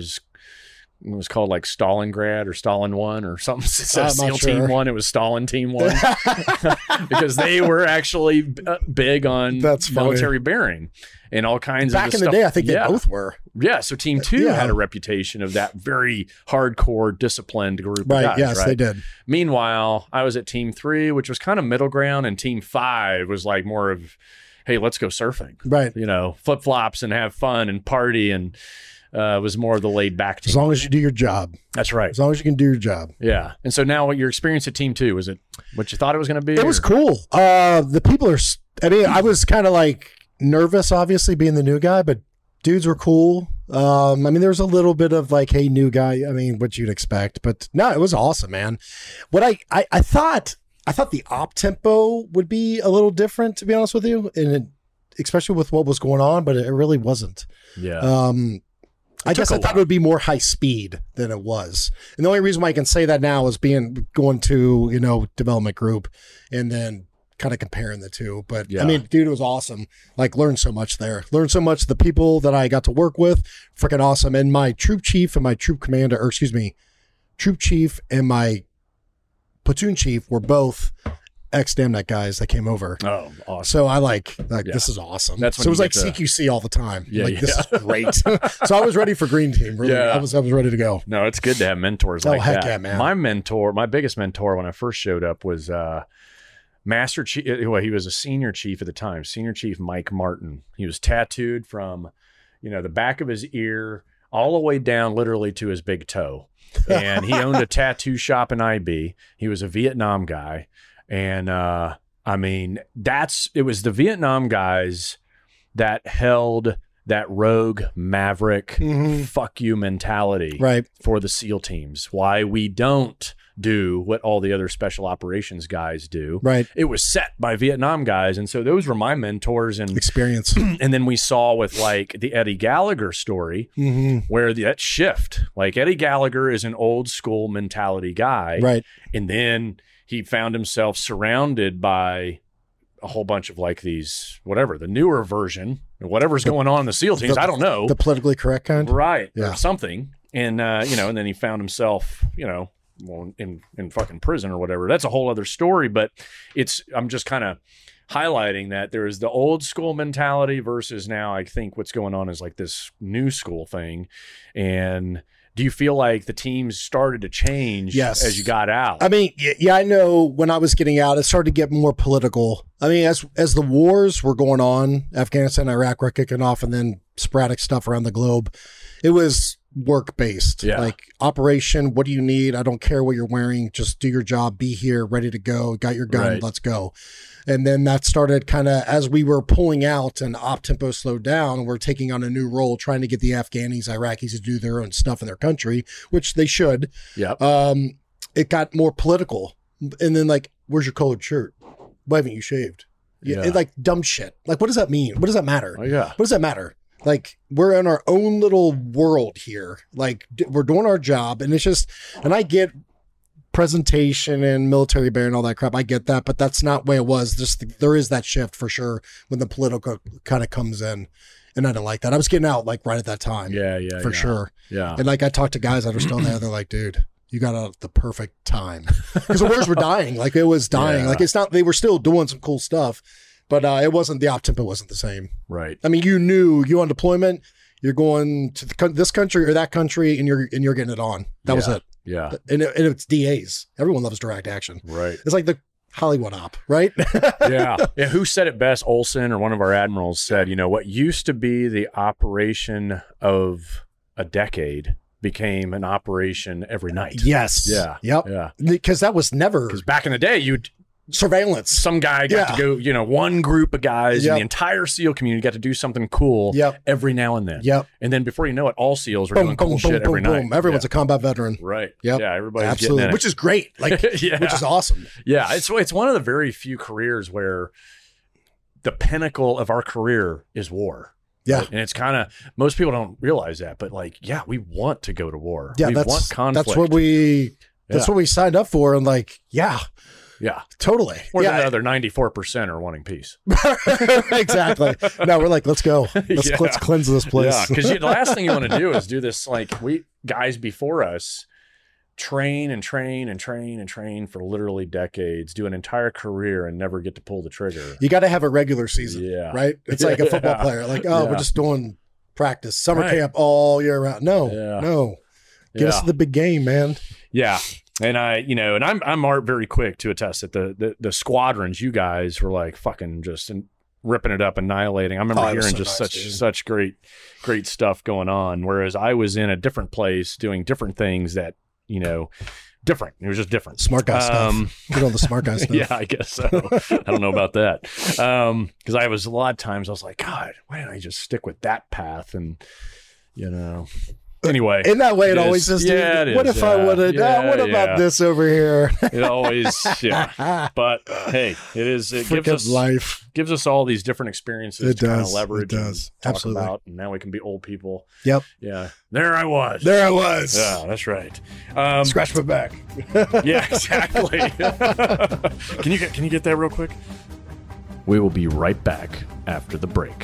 it was called like Stalingrad or Stalin 1 or something. Instead of SEAL Team 1, it was Stalin Team 1 because they were actually big on military bearing and all kinds of stuff. Back in the day, I think they both were. Yeah, so Team 2 had a reputation of that very hardcore, disciplined group of guys. Yes, they did. Meanwhile, I was at Team 3, which was kind of middle ground, and Team 5 was like more of, hey, let's go surfing. Right. Flip-flops and have fun and party, and was more of the laid back team. As long as you do your job. That's right. As long as you can do your job. Yeah. And so now, what your experience at Team 2, was it what you thought it was going to be? It was cool. The people I was kind of like nervous, obviously, being the new guy, but dudes were cool. There was a little bit of like, hey, new guy, what you'd expect, but no, it was awesome, man. What I thought the op tempo would be a little different, to be honest with you, and especially with what was going on, but it really wasn't. Yeah. I guess I thought it would be more high speed than it was. And the only reason why I can say that now is going to, development group and then kind of comparing the two. But dude, it was awesome. Like, learned so much there. Learned so much. The people that I got to work with, freaking awesome. And my troop chief and my troop commander, troop chief and my platoon chief were both ex-Damnet guys that came over. Oh, awesome. So I like this is awesome. That's when so it was you like get to- CQC all the time. Yeah, like this is great. So I was ready for Green Team. Really. Yeah. I was ready to go. No, it's good to have mentors like heck that. yeah, man. My biggest mentor when I first showed up was Master Chief. Well, he was a senior chief at the time, Senior Chief Mike Martin. He was tattooed from, the back of his ear all the way down literally to his big toe. And he owned a tattoo shop in IB. He was a Vietnam guy. And it was the Vietnam guys that held that rogue maverick fuck you mentality Right. for the SEAL teams. Why we don't do what all the other special operations guys do. Right. It was set by Vietnam guys. And so those were my mentors. And Experience. and then we saw with like the Eddie Gallagher story where that shift, like Eddie Gallagher is an old school mentality guy. Right. And then he found himself surrounded by a whole bunch of like these, whatever, the newer version, whatever's going on in the SEAL teams. I don't know. The politically correct kind. Right. Yeah. Or something. And, and then he found himself, in fucking prison or whatever. That's a whole other story, but I'm just kind of highlighting that there is the old school mentality versus now I think what's going on is like this new school thing. And do you feel like the teams started to change as you got out? I mean, yeah, I know when I was getting out, it started to get more political. I mean, as the wars were going on, Afghanistan, Iraq were kicking off, and then sporadic stuff around the globe, it was work-based. Yeah. Like operation, what do you need? I don't care what you're wearing. Just do your job, be here, ready to go, got your gun, Right. let's go. And then that started kind of as we were pulling out and op tempo slowed down, we're taking on a new role, trying to get the Afghanis, Iraqis to do their own stuff in their country, which they should. Yep. It got more political. And then like, where's your colored shirt? Why haven't you shaved? Yeah. It, like dumb shit. Like, what does that mean? What does that matter? Oh, yeah. What does that matter? Like, we're in our own little world here. Like, we're doing our job. And it's just, and I get presentation and military bear and all that crap. I get that, but that's not the way it was. There is that shift for sure when the political kind of comes in. And I didn't like that. I was getting out like right at that time. Yeah. For sure. Yeah. And like, I talked to guys that are still there. They're like, dude, you got out at the perfect time. Because the wars were dying. Like, it was dying. Yeah. Like, it's not, they were still doing some cool stuff. But it wasn't, the op tempo wasn't the same. Right. I mean, you knew you on deployment, you're going to this country or that country, and you're getting it on. That was it. Yeah. And it's DAs. Everyone loves direct action. Right. It's like the Hollywood op, right? Yeah. Who said it best? Olson or one of our admirals said, what used to be the operation of a decade became an operation every night. Yes. Yeah. Yep. Yeah. Because that was never Because back in the day, surveillance. some guy got to go, one group of guys in Yep. the entire SEAL community got to do something cool Yep. every now and then. Yep. And then before you know it, all SEAls are doing cool shit every night. Everyone's a combat veteran. Right. Yep. Yeah, everybody's Absolutely. getting in Which is great. Like, Yeah. which is awesome. Yeah, it's one of the very few careers where the pinnacle of our career is war. Yeah. Right? And it's kind of, most people don't realize that, but like, yeah, we want to go to war. Yeah. We want conflict. That's what we signed up for. And like, yeah, totally. Or yeah. the other 94% are wanting peace. Exactly. No, we're like, let's go. Let's cleanse this place. Yeah, because the last thing you want to do is do this, like guys before us train and train and train and train for literally decades, do an entire career and never get to pull the trigger. You got to have a regular season, right? It's like a football player. Like, we're just doing practice, summer camp all year round. No. Get us to the big game, man. Yeah. And I'm very quick to attest that the squadrons, you guys were like fucking just ripping it up, annihilating. I remember hearing just such great stuff going on. Whereas I was in a different place doing different things that, different. It was just different. Smart guy stuff. Get all the smart guy stuff. Yeah, I guess so. I don't know about that. Because a lot of times I was like, God, why didn't I just stick with that path? And, anyway. In that way, it always is. Yeah, what if I would have, what about this over here? It always, But hey, it gives us all these different experiences to kind of leverage and talk about. And now we can be old people. Yep. Yeah. There I was. Yeah, that's right. Scratch my back. Yeah, exactly. Can you get that real quick? We will be right back after the break.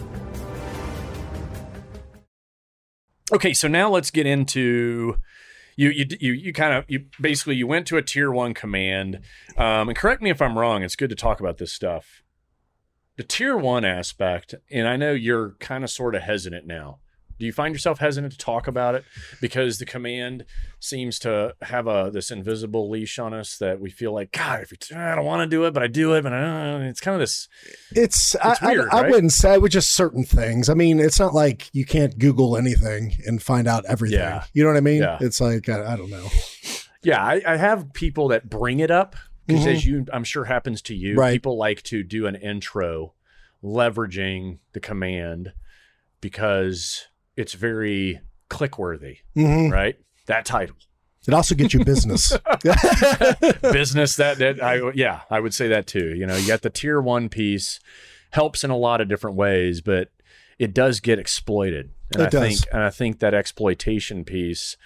Okay, so now let's get into, you basically you went to a tier 1 command, and correct me if I'm wrong. It's good to talk about this stuff. The tier 1 aspect, and I know you're kind of sort of hesitant now. Do you find yourself hesitant to talk about it because the command seems to have this invisible leash on us that we feel like, God, I don't want to do it, but I do it, but it's kind of this. It's weird, I right? wouldn't say with just certain things. I mean, it's not like you can't Google anything and find out everything. Yeah. You know what I mean? Yeah. It's like, I don't know. Yeah, I have people that bring it up because as I'm sure happens to you, Right. people like to do an intro leveraging the command because it's very click-worthy, right? That title. It also gets you business. Business, I would say that too. You know, you got the tier 1 piece, helps in a lot of different ways, but it does get exploited. And I think that exploitation piece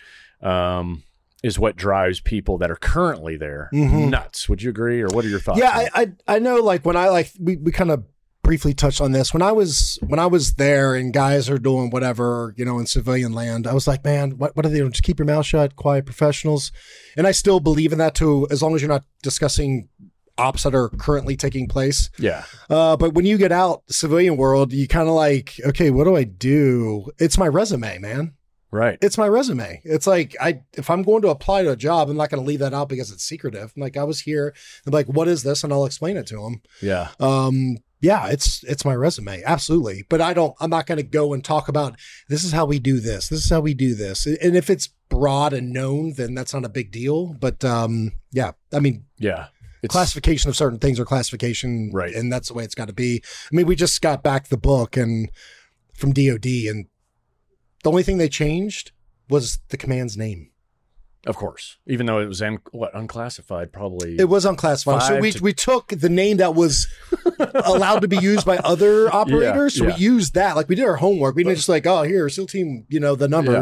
is what drives people that are currently there nuts. Would you agree, or what are your thoughts? Yeah, I know. Like when we kind of briefly touched on this when I was there and guys are doing whatever, you know, in civilian land. I was like, man, what are they doing? Just keep your mouth shut, quiet professionals. And I still believe in that too, as long as you're not discussing ops that are currently taking place. Yeah. But when you get out the civilian world, you kind of like, okay, what do I do? It's my resume, man. Right. It's my resume. It's like, if I'm going to apply to a job, I'm not going to leave that out because it's secretive. I'm like, I was here. I'm like, what is this? And I'll explain it to them. Yeah. Yeah, it's my resume. Absolutely. But I'm not going to go and talk about, this is how we do this. This is how we do this. And if it's broad and known, then that's not a big deal. But yeah, I mean, yeah. Classification of certain things are classification. Right. And that's the way it's got to be. I mean, we just got back the book and from DOD, and the only thing they changed was the command's name. Of course. Even though it was unclassified, probably. It was unclassified. So we took the name that was allowed to be used by other operators. So we used that. Like we did our homework. We didn't just like, oh, here, SEAL team, you know, the number.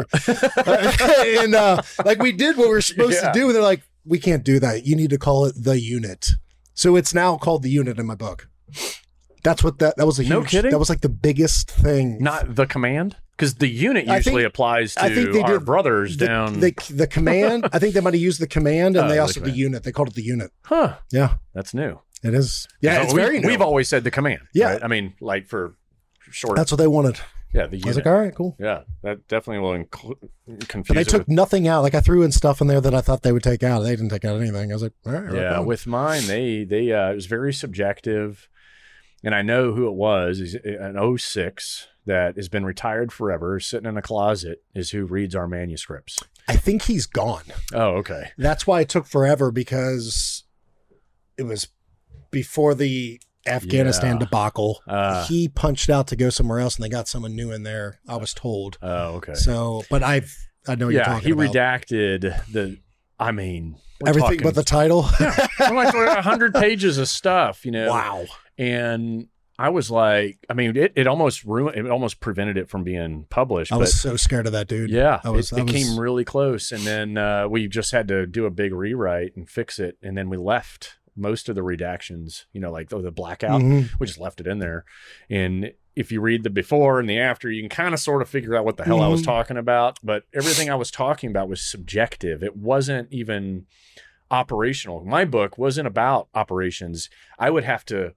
Yeah. And like we did what we were supposed to do. And they're like, we can't do that. You need to call it the unit. So it's now called the unit in my book. That's what that was a huge. No kidding? That was like the biggest thing. Not the command? Because the unit usually applies to our brothers down. The command, I think they might have used the command, and they also the unit. They called it the unit. Huh. Yeah. That's new. It is. Yeah, it's very new. We've always said the command. Yeah. Right? I mean, like for short. That's what they wanted. Yeah, the unit. I was like, all right, cool. Yeah, that definitely will confuse. But they took nothing out. Like I threw in stuff in there that I thought they would take out. They didn't take out anything. I was like, all right. Yeah, with mine, they it was very subjective. And I know who it was. He's an 06 that has been retired forever, sitting in a closet, is who reads our manuscripts. I think he's gone. Oh, okay. That's why it took forever, because it was before the Afghanistan debacle. He punched out to go somewhere else, and they got someone new in there, I was told. Oh, okay. So, but I know what you're talking about. He redacted everything but the title. Like 100 pages of stuff, you know. Wow. And I was like, I mean, it almost almost prevented it from being published. I was so scared of that, dude. Yeah, it came really close. And then we just had to do a big rewrite and fix it. And then we left most of the redactions, you know, like the blackout, we just left it in there. And if you read the before and the after, you can kind of sort of figure out what the hell I was talking about. But everything I was talking about was subjective. It wasn't even operational. My book wasn't about operations. I would have to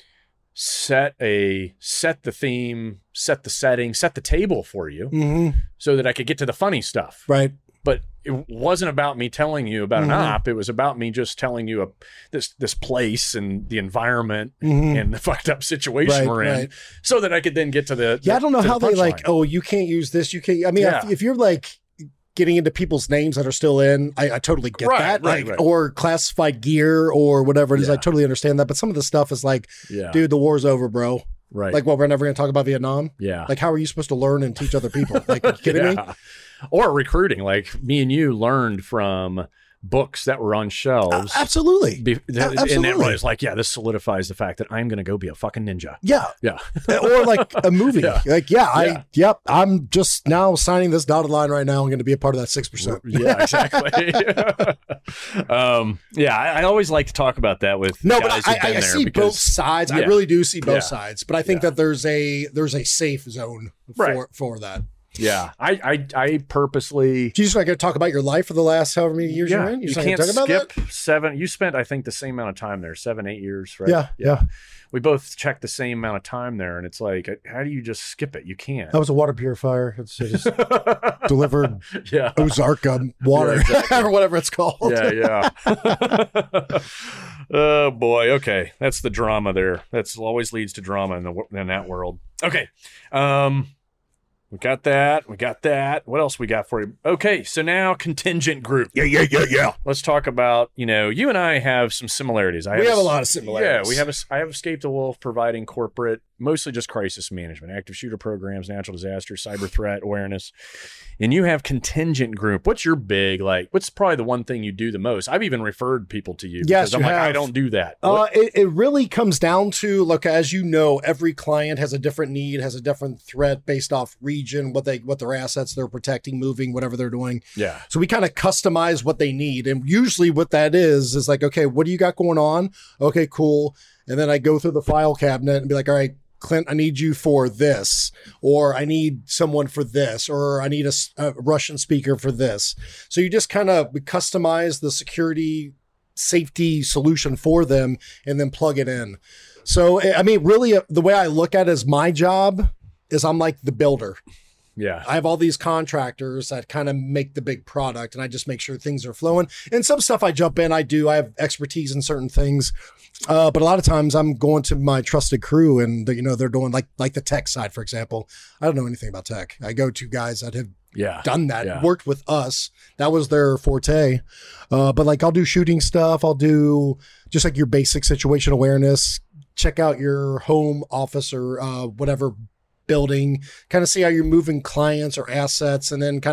set the theme, set the setting, set the table for you so that I could get to the funny stuff. Right. But it wasn't about me telling you about an op. It was about me just telling you this place and the environment and the fucked up situation we're in, so that I could then get to the I don't know how they like, line. oh, you can't use this. You can't. I mean, if you're like getting into people's names that are still in, I totally get that. Right. Or classified gear or whatever it is. I totally understand that. But some of the stuff is like, dude, the war's over, bro. Right. Like, well, we're never going to talk about Vietnam. Yeah. Like, how are you supposed to learn and teach other people? Like, are you kidding me? Or recruiting. Like me and you learned from books that were on shelves. Absolutely. Absolutely. And that was like, this solidifies the fact that I'm going to go be a fucking ninja. Yeah. Yeah. Or like a movie. Like, I'm just now signing this dotted line right now. I'm going to be a part of that 6%. Yeah, exactly. I always like to talk about that with guys who've been I see both sides. I really do see both sides. But I think that there's a safe zone for that. Yeah. I purposely. Do you just not going to talk about your life for the last however many years you're in? You can't skip 7. You spent, I think, the same amount of time there, 7, 8 years, right? Yeah. We both checked the same amount of time there, and it's like, how do you just skip it? You can't. That was a water purifier. It's just delivered Ozarka water exactly. or whatever it's called. Yeah. Oh boy. Okay, that's the drama there. That's always leads to drama in that world. Okay. We got that. What else we got for you? Okay, so now contingent group. Yeah. Let's talk about, you and I have some similarities. We have a lot of similarities. Yeah, I have Escape the Wolf providing corporate, mostly just crisis management, active shooter programs, natural disasters, cyber threat awareness. And you have contingent group. What's your big, what's probably the one thing you do the most? I've even referred people to you. Yes, because I don't do that. It really comes down to, look, as you know, every client has a different need, has a different threat based off region, what their assets they're protecting, moving, whatever they're doing. Yeah. So we kind of customize what they need. And usually what that is like, okay, what do you got going on? Okay, cool. And then I go through the file cabinet and be like, all right, Clint, I need you for this, or I need someone for this, or I need a Russian speaker for this. So you just kind of customize the security safety solution for them and then plug it in. So, I mean, really the way I look at it as my job is I'm like the builder. Yeah. I have all these contractors that kind of make the big product, and I just make sure things are flowing. And some stuff I jump in, I have expertise in certain things. But a lot of times I'm going to my trusted crew and they're doing like the tech side, for example. I don't know anything about tech. I go to guys that have done that, worked with us. That was their forte. But I'll do shooting stuff. I'll do just your basic situation awareness, check out your home office or whatever building, kind of see how you're moving clients or assets, and then kind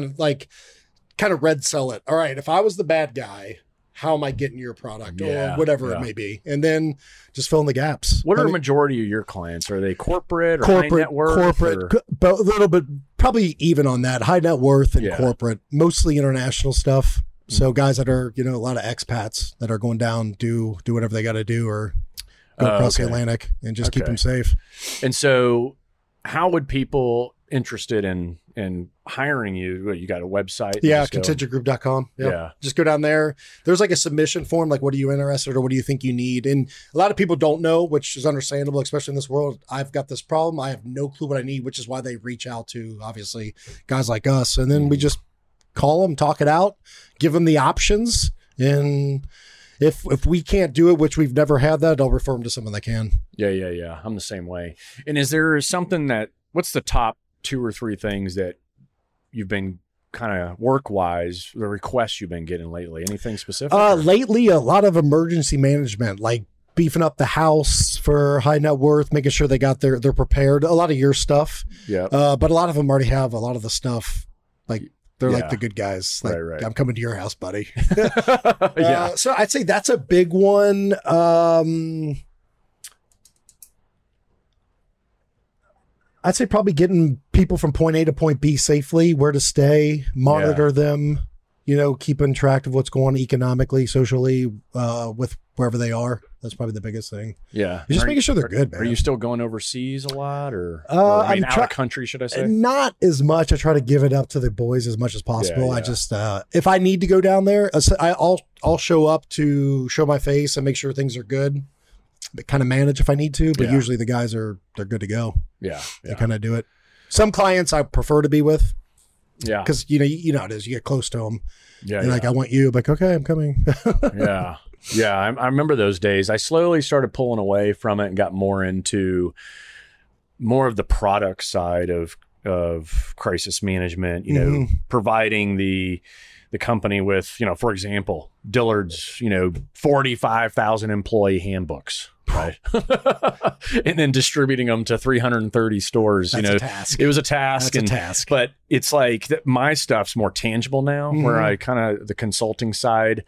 of red sell it. All right, if I was the bad guy, how am I getting your product or whatever it may be? And then just fill in the gaps. What are the majority of your clients? Are they corporate or high net worth? A little bit, probably even on that. High net worth and corporate, mostly international stuff. So guys that are, a lot of expats that are going down, do whatever they got to do or go across the Atlantic and just keep them safe. And so how would people interested in hiring you? You got a website? Yeah, contingentgroup.com. Yep. Yeah. Just go down there. There's a submission form, what are you interested or what do you think you need? And a lot of people don't know, which is understandable, especially in this world. I've got this problem. I have no clue what I need, which is why they reach out to, obviously, guys like us. And then we just call them, talk it out, give them the options. And if we can't do it, which we've never had that, I'll refer them to someone that can. Yeah. I'm the same way. And is there something what's the top 2 or 3 things that you've been kind of work-wise, the requests you've been getting lately? Anything specific? Lately, a lot of emergency management, beefing up the house for high net worth, making sure they're prepared. A lot of your stuff. Yeah. But a lot of them already have a lot of the stuff. They're like the good guys. Right. I'm coming to your house, buddy. So I'd say that's a big one. I'd say probably getting people from point A to point B safely, where to stay, monitor them, keeping track of what's going on economically, socially, with wherever they are. That's probably the biggest thing. Yeah. Just making sure they're good, man. Are you still going overseas a lot or out of country, should I say? Not as much. I try to give it up to the boys as much as possible. Yeah. I just, if I need to go down there, I'll show up to show my face and make sure things are good. Kind of manage if I need to, but usually the guys they're good to go. Yeah. They kind of do it. Some clients I prefer to be with. Yeah. Because you know it is. You get close to them. Yeah. And I want you. I'm like, okay, I'm coming. Yeah. Yeah. I remember those days. I slowly started pulling away from it and got more into more of the product side of crisis management, providing the company with, for example, Dillard's, 45,000 employee handbooks, right? And then distributing them to 330 stores. That's a task. It was a task. That's a task. But it's my stuff's more tangible now, where I kind of, the consulting side,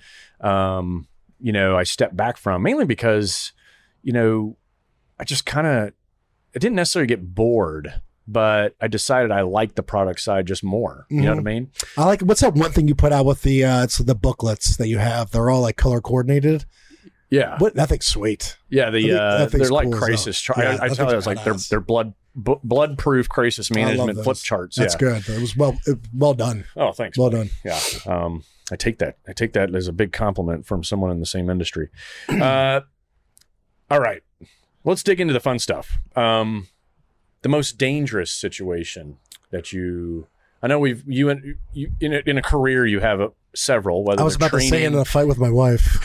I step back from, mainly because, I just I didn't necessarily get bored, but I decided I like the product side just more. You know what I mean? I like, what's that one thing you put out with it's the booklets that you have? They're all color coordinated. Yeah. That thing's sweet. Yeah. They're like crisis. I tell you, I was like, they're blood blood-proof crisis management flip charts. That's good. It was well done. Oh, thanks. Well buddy. done. Yeah. I take that as a big compliment from someone in the same industry. All right. Let's dig into the fun stuff. The most dangerous situation that I know you in a career you have several. Whether I was about to say in a fight with my wife.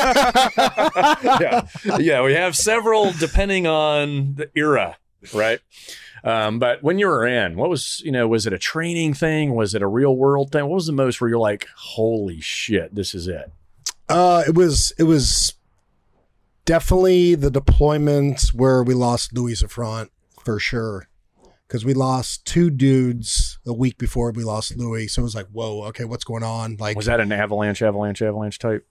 yeah, we have several depending on the era, right? But when you were in, what was it a training thing? Was it a real world thing? What was the most where you're like, holy shit, this is it? It was definitely the deployment where we lost Louis Zafront for sure. Because we lost 2 dudes a week before we lost Louis. So it was like, whoa, okay, what's going on? Like, was that an avalanche type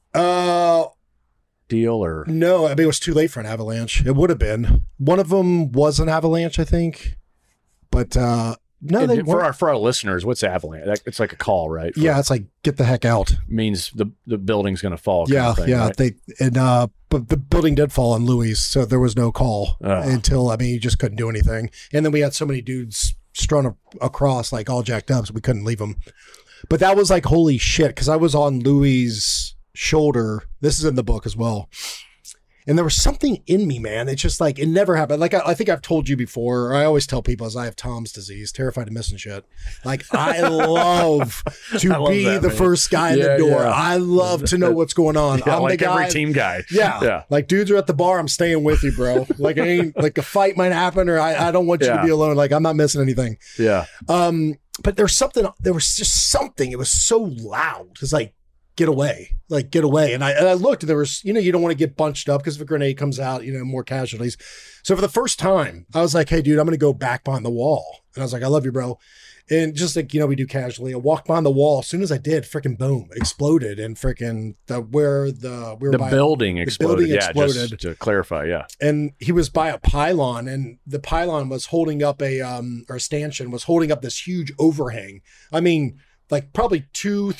deal or? No, I mean, it was too late for an avalanche. It would have been. One of them was an avalanche, I think. But no, they for our listeners, what's avalanche? It's like a call, right? It's like get the heck out. Means the building's going to fall. Yeah, kind of thing, right? But the building did fall on Louis, so there was no call until you just couldn't do anything. And then we had so many dudes strewn across, like all jacked up, so we couldn't leave them. But that was like holy shit, because I was on Louis' shoulder. This is in the book as well. And there was something in me, man. It's just like, it never happened. Like, I think I've told you before, or I always tell people, as I have Tom's disease, terrified of missing shit. Like, I love to be the first guy in the door. Yeah. I love to know what's going on. Yeah, I'm like the guy. Every team guy. Yeah. Like, dudes are at the bar. I'm staying with you, bro. Like, I ain't, like, a fight might happen, or I don't want you to be alone. Like, I'm not missing anything. Yeah. But there was just something. It was so loud. It's like, get away. And I looked, and there was, you don't want to get bunched up because if a grenade comes out, more casualties. So for the first time, I was like, hey, dude, I'm going to go back behind the wall. And I was like, I love you, bro. And just like, we do casually. I walked behind the wall. As soon as I did, freaking boom, exploded. And freaking the building exploded. Exploded. Just to clarify. Yeah. And he was by a pylon, and the pylon was holding up or a stanchion was holding up this huge overhang. I mean, like probably 2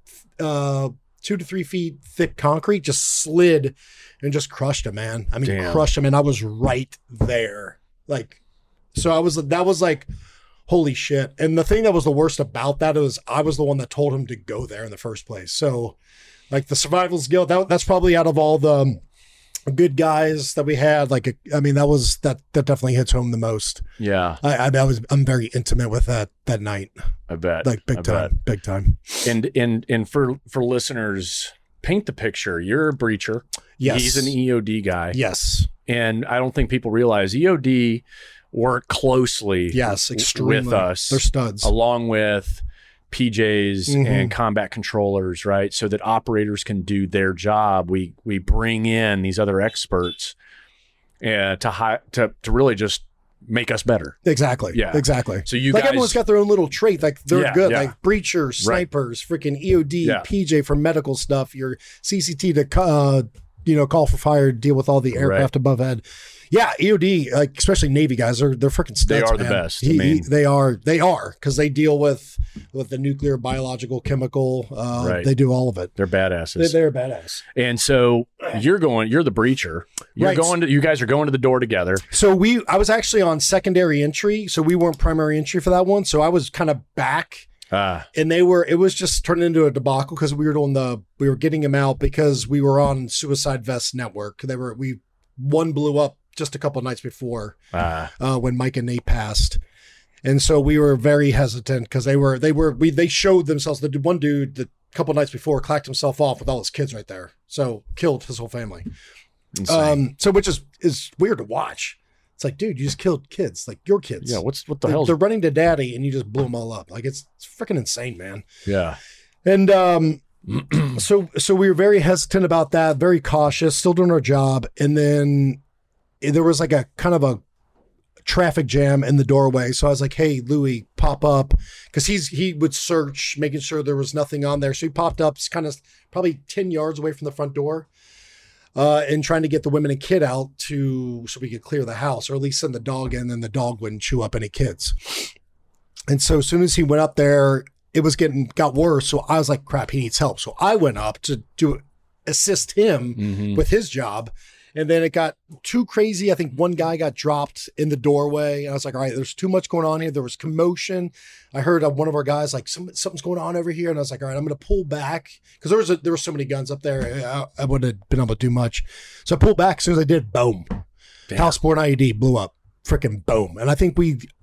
to 3 feet thick concrete just slid and just crushed him, man. I mean, crushed him. And I was right there. Like, so that was like, holy shit. And the thing that was the worst about that is I was the one that told him to go there in the first place. So like the survival skill, that's probably out of all the good guys that we had. Like, that definitely hits home the most. Yeah. I'm very intimate with that night. I bet. Like big time. And for listeners, paint the picture. You're a breacher. Yes. He's an EOD guy. Yes. And I don't think people realize EOD work closely extremely with us. They're studs. Along with PJs and combat controllers, right? So that operators can do their job. We bring in these other experts to really just make us better. Exactly. Yeah. Exactly. So you guys, everyone's got their own little trait. Like they're good. Yeah. Like breachers, snipers, freaking EOD, PJ for medical stuff, your CCT to call for fire, deal with all the aircraft above head. Yeah, EOD, like especially Navy guys, they're freaking studs. They are man. The best. They are because they deal with the nuclear, biological, chemical. They do all of it. They're badasses. They're badass. And so you're the breacher. You guys are going to the door together. So I was actually on secondary entry, so we weren't primary entry for that one. So I was kind of back. And it was just turning into a debacle because we were getting him out because we were on Suicide Vest Network. One blew up just a couple of nights before when Mike and Nate passed. And so we were very hesitant because they showed themselves. The one dude a couple of nights before clacked himself off with all his kids right there. So killed his whole family. So which is weird to watch. It's like, dude, you just killed kids, like your kids. Yeah. What the hell? They're running to daddy and you just blew them all up. Like it's freaking insane, man. Yeah. And, so we were very hesitant about that, very cautious, still doing our job. And then there was like a kind of a traffic jam in the doorway. So I was like, hey, Louis, pop up. Cause he would search, making sure there was nothing on there. So he popped up kind of probably 10 yards away from the front door, and trying to get the women and kid out so we could clear the house, or at least send the dog in, and the dog wouldn't chew up any kids. And so as soon as he went up there, it got worse. So I was like, crap, he needs help. So I went up to assist him with his job. And then it got too crazy. I think one guy got dropped in the doorway. And I was like, all right, there's too much going on here. There was commotion. I heard one of our guys like, something's going on over here. And I was like, all right, I'm going to pull back. Because there were so many guns up there. I wouldn't have been able to do much. So I pulled back. As soon as I did, boom. Damn. House Sport IED blew up. Freaking boom. And I think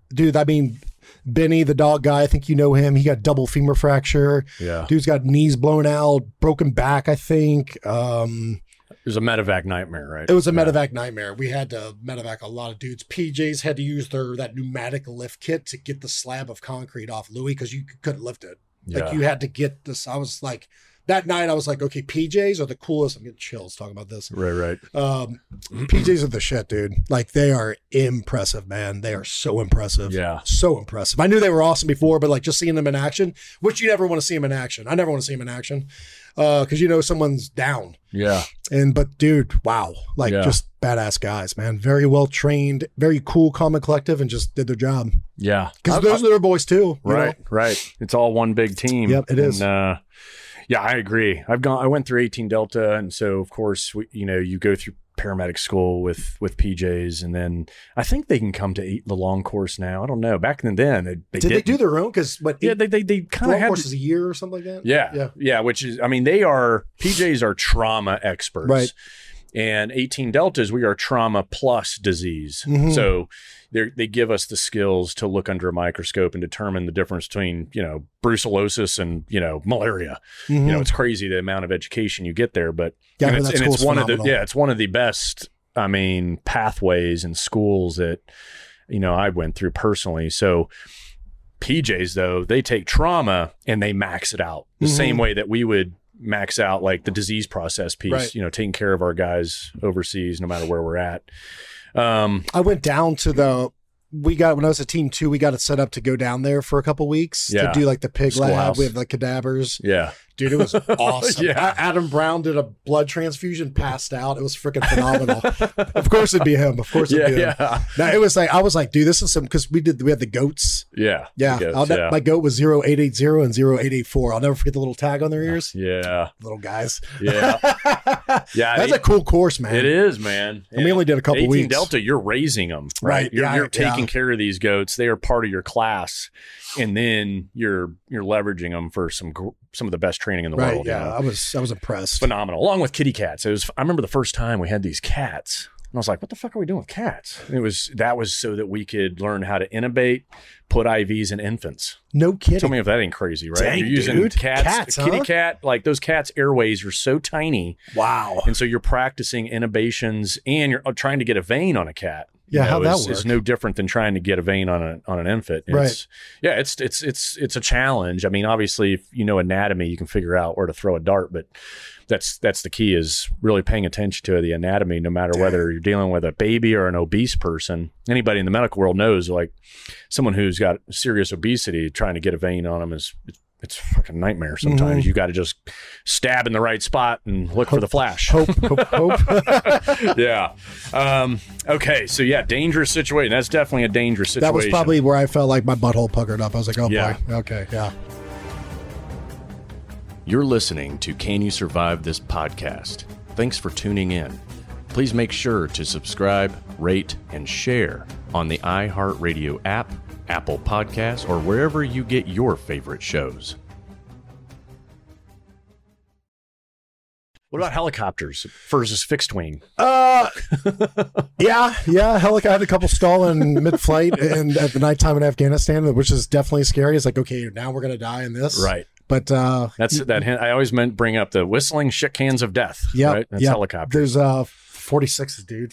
Benny, the dog guy, I think you know him. He got double femur fracture. Yeah. Dude's got knees blown out, broken back, I think. It was a medevac nightmare, right? It was a medevac nightmare. We had to medevac a lot of dudes. PJs had to use that pneumatic lift kit to get the slab of concrete off Louis because you couldn't lift it. Yeah. Like you had to get this. I was like, that night I was like, okay, PJs are the coolest. I'm getting chills talking about this. Right. PJs are the shit, dude. Like they are impressive, man. They are so impressive. Yeah. So impressive. I knew they were awesome before, but like just seeing them in action, which you never want to see them in action. I never want to see them in action. Cause someone's down. Yeah. But dude, wow. Like just badass guys, man. Very well trained, very cool, calm and collective, and just did their job. Yeah. Cause those are their boys too. Right. It's all one big team. Yep, it is. Yeah, I agree. I went through 18 Delta. And so of course, you go through paramedic school with PJs, and then I think they can come to the long course now. I don't know. Back then, did they do their own? Because they kind of had courses a year or something like that. Yeah. Which is, PJs are trauma experts, right? And 18 Deltas, we are trauma plus disease. Mm-hmm. So they give us the skills to look under a microscope and determine the difference between brucellosis and malaria. Mm-hmm. It's crazy the amount of education you get there, but it's one of the best pathways and schools that I went through personally. So PJs though, they take trauma and they max it out the same way that we would max out like the disease process piece, right. Taking care of our guys overseas, no matter where we're at. I went down to when I was a team 2, we got it set up to go down there for a couple weeks to do like the pig lab. We have like cadavers. Yeah. Dude, it was awesome. Yeah. Adam Brown did a blood transfusion, passed out. It was freaking phenomenal. Of course it'd be him. Of course it'd be him. Yeah. Now it was like, I was like, dude, this is because we had the goats. Yeah. Yeah. Goats, my goat was 0880 and 0884. I'll never forget the little tag on their ears. Yeah. Little guys. Yeah. Yeah. That's a cool course, man. It is, man. And we only did a couple 18 weeks. Delta, you're raising them, right? You're taking care of these goats. They are part of your class. And then you're leveraging them for some of the best training in the world. Yeah. I was impressed. Phenomenal. Along with kitty cats. I remember the first time we had these cats. And I was like, what the fuck are we doing with cats? And that was so that we could learn how to intubate, put IVs in infants. No kidding. Tell me if that ain't crazy, right? Dang, you're using dude. cats, kitty huh? cat, like those cats' airways are so tiny. Wow. And so you're practicing intubations and you're trying to get a vein on a cat. Yeah, how'd that work? Is no different than trying to get a vein on an infant. It's a challenge. I mean, obviously, if you know anatomy, you can figure out where to throw a dart, but that's the key is really paying attention to the anatomy, no matter whether you're dealing with a baby or an obese person. Anybody in the medical world knows, like someone who's got serious obesity, trying to get a vein on them it's a fucking nightmare sometimes. You got to just stab in the right spot and look for the flash. Hope. Yeah. Okay. So yeah, dangerous situation. That's definitely a dangerous situation. That was probably where I felt like my butthole puckered up. I was like, oh Yeah. boy. Okay. Yeah. You're listening to Can You Survive This podcast? Thanks for tuning in. Please make sure to subscribe, rate, and share on the iHeartRadio app, Apple Podcasts, or wherever you get your favorite shows. What about helicopters versus fixed wing? Yeah. Helicopter had a couple stall in mid-flight and at the nighttime in Afghanistan, which is definitely scary. It's like, okay, now we're going to die in this. Right. But that's that. I always bring up the whistling shit cans of death. Yeah. Right? That's helicopters. There's 46s, dude.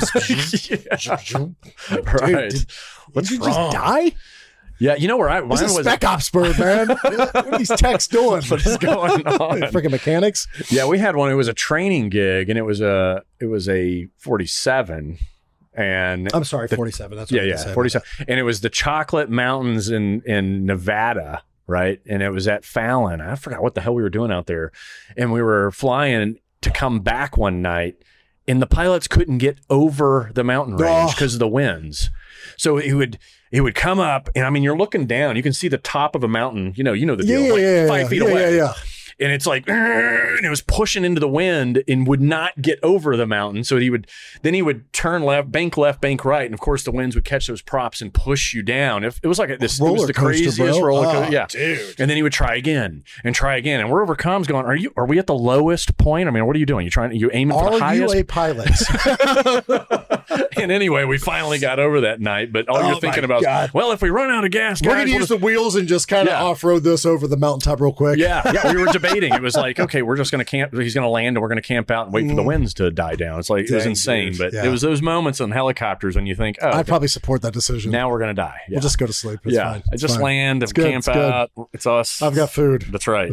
Right. What's wrong? Just die? Yeah, you know where mine was a spec ops bird, man. What are these techs doing? What is going on? Freaking mechanics. Yeah, we had one. It was a training gig, and it was a 47. And I'm sorry, 47. That's what I said. 47. And it was the Chocolate Mountains in Nevada, right? And it was at Fallon. I forgot what the hell we were doing out there. And we were flying to come back one night, and the pilots couldn't get over the mountain range because of the winds. So it would come up, and I mean, you're looking down, you can see the top of a mountain, you know the deal, 5 feet away. Yeah. and it's like, and it was pushing into the wind and would not get over the mountain. So he would turn left, bank right. And of course the winds would catch those props and push you down. It was like this, it was the craziest roller coaster. Yeah. Dude. And then he would try again. And we're over comms going, are we at the lowest point? I mean, what are you doing? You aiming for the highest? Are you a pilot? And anyway, we finally got over that night, but all you're thinking about is, well, if we run out of gas, we're going to use the wheels and just kind of off-road this over the mountaintop real quick. Yeah, we were debating. It was like, okay, we're just going to camp. He's going to land and we're going to camp out and wait for the winds to die down. It's like, it was insane, but it was those moments on helicopters when you think, oh, I'd probably support that decision. Now we're going to die. Yeah. We'll just go to sleep. It's fine. I just land and camp out. It's us. I've got food. That's right.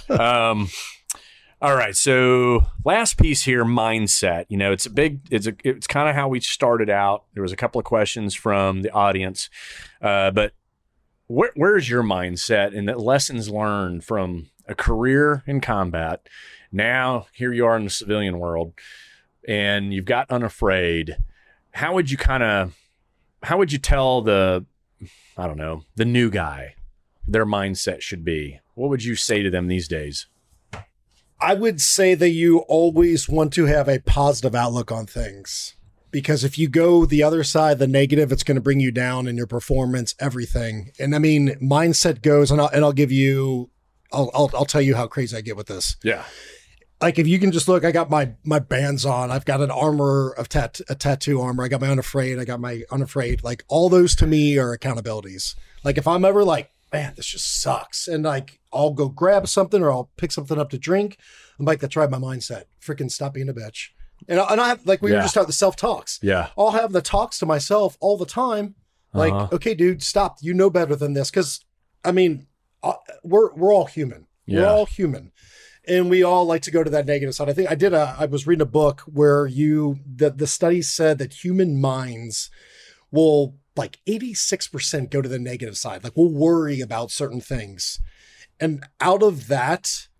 All right. So last piece here, mindset. You know, it's kind of how we started out. There was a couple of questions from the audience, but where's your mindset and the lessons learned from a career in combat? Now here you are in the civilian world and you've got Unafraid. How would you tell the new guy their mindset should be? What would you say to them these days? I would say that you always want to have a positive outlook on things, because if you go the other side, the negative, it's going to bring you down in your performance, everything. And I mean, mindset goes, and I'll give you, I'll tell you how crazy I get with this. Yeah. Like if you can just look, I got my bands on, I've got an armor of a tattoo armor. I got my Unafraid. Like all those to me are accountabilities. Like if I'm ever like, man, this just sucks, and like I'll go grab something or I'll pick something up to drink, I'm like, that's right, my mindset. Freaking stop being a bitch. And I have, like, we were just talking the self-talks. Yeah. I'll have the talks to myself all the time. Like, okay, dude, stop. You know better than this. Cause I mean, we're all human. Yeah. We're all human. And we all like to go to that negative side. I think I was reading a book where the study said that human minds will like 86% go to the negative side. Like we'll worry about certain things. And out of that,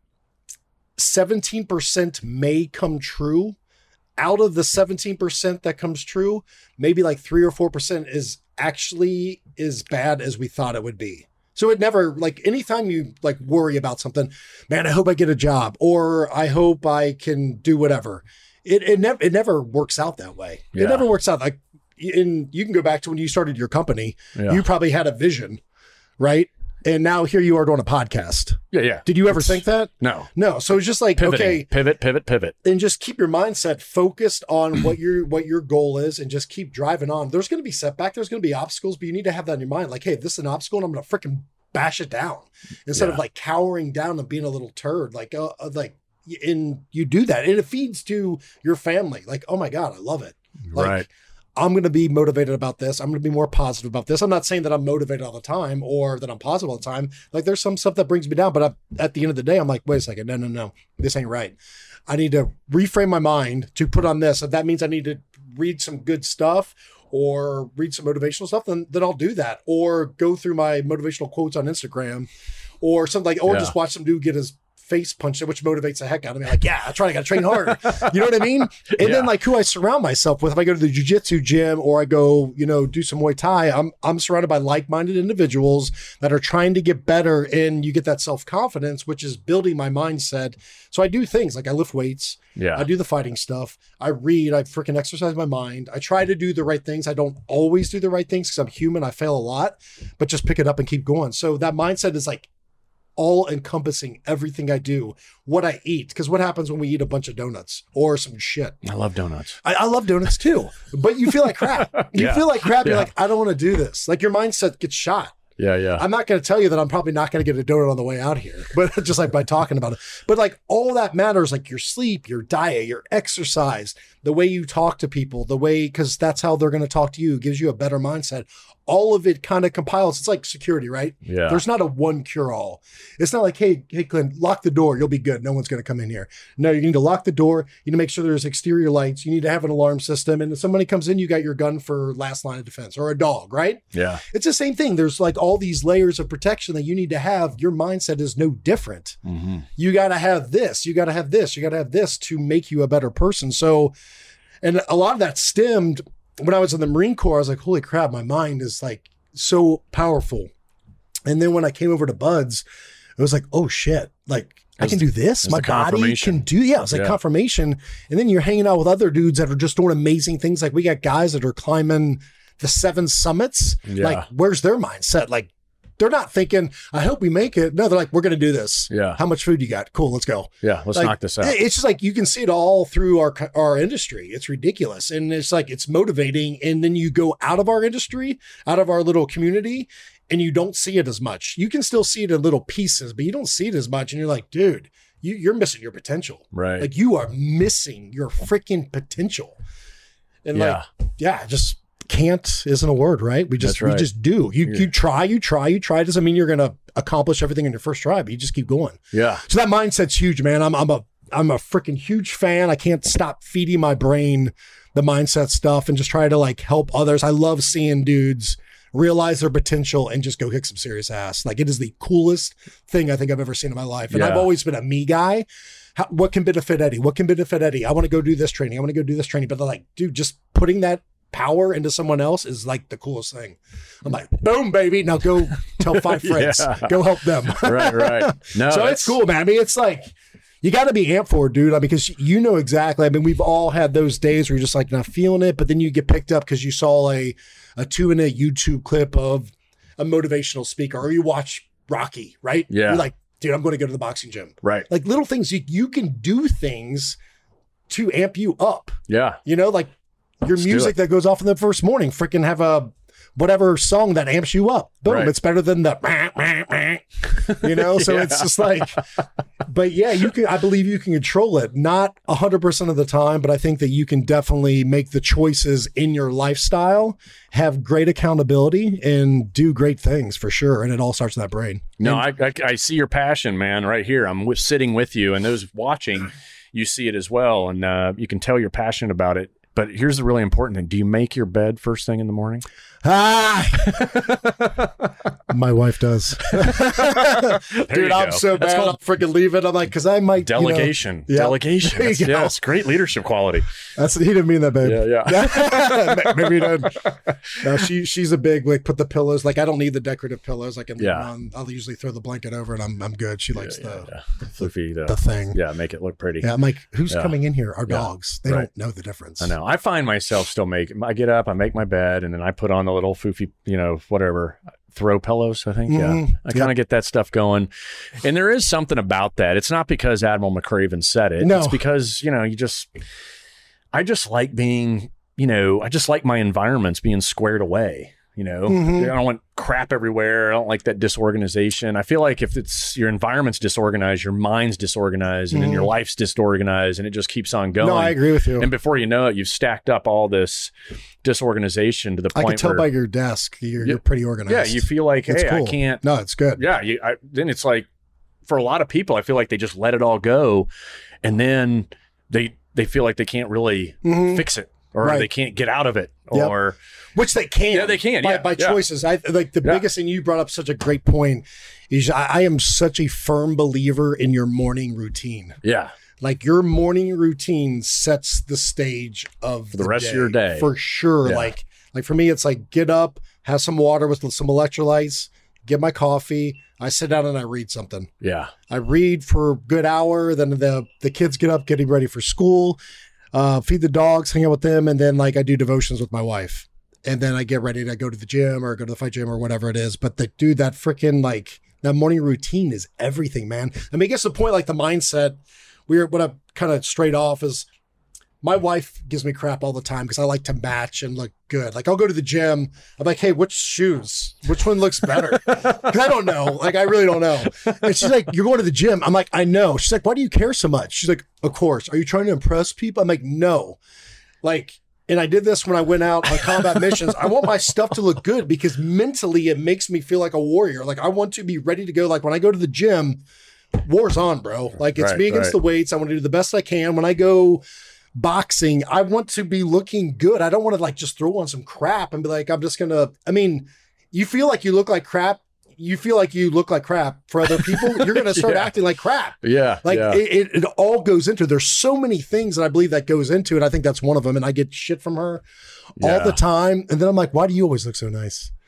17% may come true. Out of the 17% that comes true, maybe like 3 or 4% is actually as bad as we thought it would be. So it never, like anytime you like worry about something, man, I hope I get a job, or I hope I can do whatever. It never works out that way. Yeah. It never works out. Like you can go back to when you started your company, you probably had a vision, right? And now here you are doing a podcast. Yeah. Did you ever think that? No. So it's just like, pivoting. Okay, pivot. And just keep your mindset focused on what your goal is and just keep driving on. There's going to be setback. There's going to be obstacles, but you need to have that in your mind. Like, hey, this is an obstacle and I'm going to freaking bash it down instead of like cowering down and being a little turd. And you do that and it feeds to your family. Like, oh my God, I love it. Like, right. I'm going to be motivated about this. I'm going to be more positive about this. I'm not saying that I'm motivated all the time or that I'm positive all the time. Like there's some stuff that brings me down, but at the end of the day, I'm like, wait a second. No. This ain't right. I need to reframe my mind to put on this. If that means I need to read some good stuff or read some motivational stuff, then I'll do that, or go through my motivational quotes on Instagram or something like, or just watch some dude get his face punched, which motivates the heck out of me. Like, yeah, I gotta train harder. You know what I mean? And then like who I surround myself with, if I go to the jiu-jitsu gym or I go, do some Muay Thai, I'm surrounded by like-minded individuals that are trying to get better, and you get that self-confidence, which is building my mindset. So I do things like I lift weights. Yeah. I do the fighting stuff. I read, I freaking exercise my mind. I try to do the right things. I don't always do the right things because I'm human. I fail a lot, but just pick it up and keep going. So that mindset is like all encompassing everything I do, what I eat. Because what happens when we eat a bunch of donuts or some shit? I love donuts. I love donuts too, but you feel like crap. You feel like crap. You're like, I don't want to do this. Like your mindset gets shot. Yeah. I'm not going to tell you that I'm probably not going to get a donut on the way out here, but just like by talking about it. But like all that matters, like your sleep, your diet, your exercise, the way you talk to people, because that's how they're going to talk to you, gives you a better mindset. All of it kind of compiles. It's like security, right? Yeah. There's not a one cure all. It's not like, hey, Clint, lock the door. You'll be good. No one's going to come in here. No, you need to lock the door. You need to make sure there's exterior lights. You need to have an alarm system. And if somebody comes in, you got your gun for last line of defense, or a dog, right? Yeah. It's the same thing. There's like all these layers of protection that you need to have. Your mindset is no different. Mm-hmm. You got to have this. You got to have this. You got to have this to make you a better person. So, and a lot of that stemmed when I was in the Marine Corps. I was like, holy crap, my mind is like so powerful. And then when I came over to Buds, it was like, oh shit, like I can do this. My body can do, it's like confirmation. And then you're hanging out with other dudes that are just doing amazing things. Like we got guys that are climbing the 7 summits. Yeah. Like, where's their mindset? Like, they're not thinking, I hope we make it. No, they're like, we're going to do this. Yeah. How much food you got? Cool, let's go. Yeah, let's knock this out. It's just like, you can see it all through our industry. It's ridiculous. And it's like, it's motivating. And then you go out of our industry, out of our little community, and you don't see it as much. You can still see it in little pieces, but you don't see it as much. And you're like, dude, you're missing your potential. Right. Like, you are missing your freaking potential. And just can't isn't a word, right? We just do. You try. Doesn't mean you're going to accomplish everything in your first try, but you just keep going. Yeah. So that mindset's huge, man. I'm a freaking huge fan. I can't stop feeding my brain the mindset stuff and just try to like help others. I love seeing dudes realize their potential and just go kick some serious ass. Like, it is the coolest thing I think I've ever seen in my life. And I've always been a me guy. What can benefit Eddie? What can benefit Eddie? I want to go do this training. But they're like, dude, just putting that power into someone else is like the coolest thing. I'm like, boom, baby. Now go tell 5 friends. Go help them. Right. No, so it's cool, man. I mean, it's like, you got to be amped for it, dude. I mean, because you know exactly. I mean, we've all had those days where you're just like not feeling it, but then you get picked up because you saw a 2-minute YouTube clip of a motivational speaker, or you watch Rocky, right? Yeah. You're like, dude, I'm going to go to the boxing gym. Right. Like, little things. You can do things to amp you up. Yeah. You know, like your music that goes off in the first morning, freaking have a whatever song that amps you up. Boom. Right. It's better than the, you know? So it's just like, but yeah, I believe you can control it. Not 100% of the time, but I think that you can definitely make the choices in your lifestyle, have great accountability, and do great things for sure. And it all starts with that brain. No, I see your passion, man, right here. I'm sitting with you, and those watching, you see it as well. And you can tell you're passionate about it. But here's the really important thing. Do you make your bed first thing in the morning? My wife does. Dude, I'm so bad. I'll freaking leave it. I'm like, because I might. Delegation. Delegation. Yes, great leadership quality. He didn't mean that, babe. Yeah. Maybe he did. No, she's a big, like, put the pillows. Like, I don't need the decorative pillows. Like, I'll usually throw the blanket over and I'm good. She likes the floofy, the thing. Yeah, make it look pretty. Yeah, I'm like, who's coming in here? Our dogs. They don't know the difference. I know. I find myself still I get up, I make my bed, and then I put on the little foofy, whatever, throw pillows, I think. Yeah. I kind of get that stuff going. And there is something about that. It's not because Admiral McCraven said it. No. It's because, I just like being, I just like my environments being squared away. I don't want crap everywhere. I don't like that disorganization. I feel like if your environment's disorganized, your mind's disorganized, and then your life's disorganized, and it just keeps on going. No, I agree with you. And before you know it, you've stacked up all this disorganization to the point I can tell by your desk you're pretty organized. Yeah, you feel like, hey, cool. I can't. No, it's good. Yeah, then it's like, for a lot of people, I feel like they just let it all go, and then they feel like they can't really fix it, or they can't get out of it, or which they can. Yeah, they can. By choices. I like the biggest thing. You brought up such a great point. Is I am such a firm believer in your morning routine. Yeah. Like, your morning routine sets the stage of the rest of your day. For sure. Yeah. Like for me, it's like, get up, have some water with some electrolytes, get my coffee. I sit down and I read something. Yeah. I read for a good hour. Then the kids get up, getting ready for school, feed the dogs, hang out with them. And then, like, I do devotions with my wife. And then I get ready to go to the gym or go to the fight gym or whatever it is. But that freaking, like, that morning routine is everything, man. I mean, I guess the point, like the mindset, what I kind of straight off is, my wife gives me crap all the time because I like to match and look good. Like, I'll go to the gym. I'm like, hey, which one looks better? Because I don't know. Like, I really don't know. And she's like, you're going to the gym. I'm like, I know. She's like, why do you care so much? She's like, of course. Are you trying to impress people? I'm like, no. Like, and I did this when I went out on combat missions. I want my stuff to look good because mentally it makes me feel like a warrior. Like, I want to be ready to go. Like, when I go to the gym, war's on, bro. Like, it's me against the weights. I want to do the best I can. When I go boxing, I want to be looking good. I don't want to, like, just throw on some crap and be like, I'm just going to, I mean, you feel like you look like crap. You feel like you look like crap for other people. You're going to start acting like crap. Yeah. Like it all goes into, there's so many things that I believe that goes into it. I think that's one of them. And I get shit from her all the time. And then I'm like, why do you always look so nice?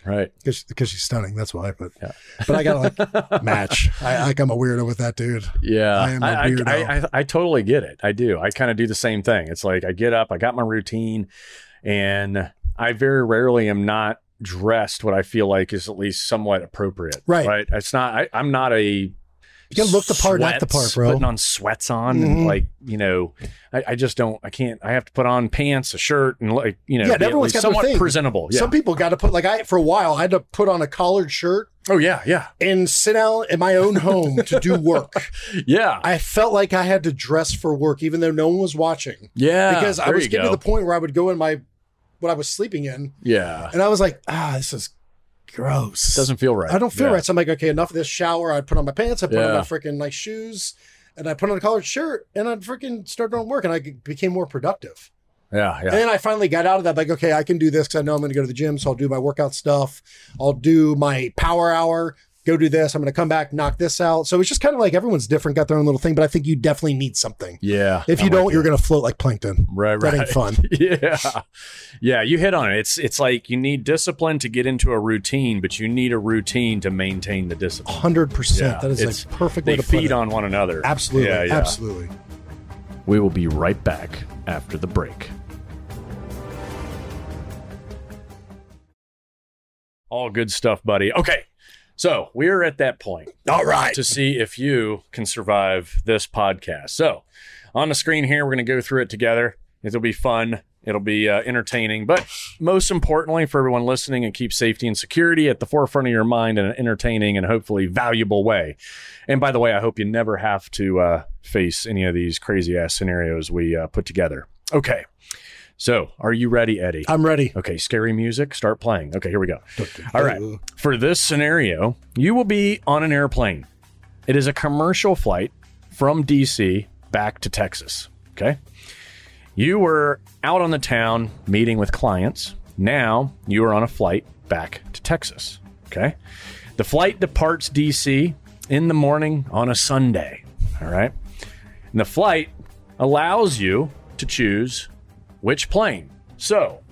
Right. Because she's stunning. That's why. But I gotta like match. I'm a weirdo with that dude. Yeah. I am a weirdo. I totally get it. I do. I kind of do the same thing. It's like I get up, I got my routine, and I very rarely am not dressed what I feel like is at least somewhat appropriate. Right. It's not, I'm not a, you gotta look the part, act the part, bro. Putting on sweats on and like, I just don't, I can't, I have to put on pants, a shirt, and like, everyone's got somewhat their thing. Presentable. Yeah. Some people got to put for a while, I had to put on a collared shirt. Oh yeah. And sit out in my own home to do work. Yeah. I felt like I had to dress for work, even though no one was watching. Yeah. Because I was getting to the point where I would go in what I was sleeping in. Yeah. And I was like, this is gross. Doesn't feel right. I don't feel right. So I'm like, okay, enough of this shower. I put on my pants. I put on my freaking nice shoes. And I put on a collared shirt. And I freaking started on work. And I became more productive. Yeah. And then I finally got out of that. Like, okay, I can do this because I know I'm going to go to the gym. So I'll do my workout stuff. I'll do my power hour. Go do this. I'm going to come back, knock this out. So it's just kind of like everyone's different, got their own little thing. But I think you definitely need something. Yeah. If you don't, you're going to float like plankton. Right. That ain't fun. Yeah. You hit on it. It's like you need discipline to get into a routine, but you need a routine to maintain the discipline. 100%. Yeah, that is like perfect way to put it. They feed on one another. Absolutely. Yeah. Absolutely. We will be right back after the break. All good stuff, buddy. Okay. So we're at that point. All right. To see if you can survive this podcast. So on the screen here, we're going to go through it together. It'll be fun. It'll be entertaining. But most importantly for everyone listening, and keep safety and security at the forefront of your mind in an entertaining and hopefully valuable way. And by the way, I hope you never have to face any of these crazy ass scenarios we put together. Okay. So, are you ready, Eddie? I'm ready. Okay, scary music, start playing. Okay, here we go. All right. For this scenario, you will be on an airplane. It is a commercial flight from DC back to Texas. Okay. You were out on the town meeting with clients. Now you are on a flight back to Texas. Okay. The flight departs DC in the morning on a Sunday. All right. And the flight allows you to choose which plane. So,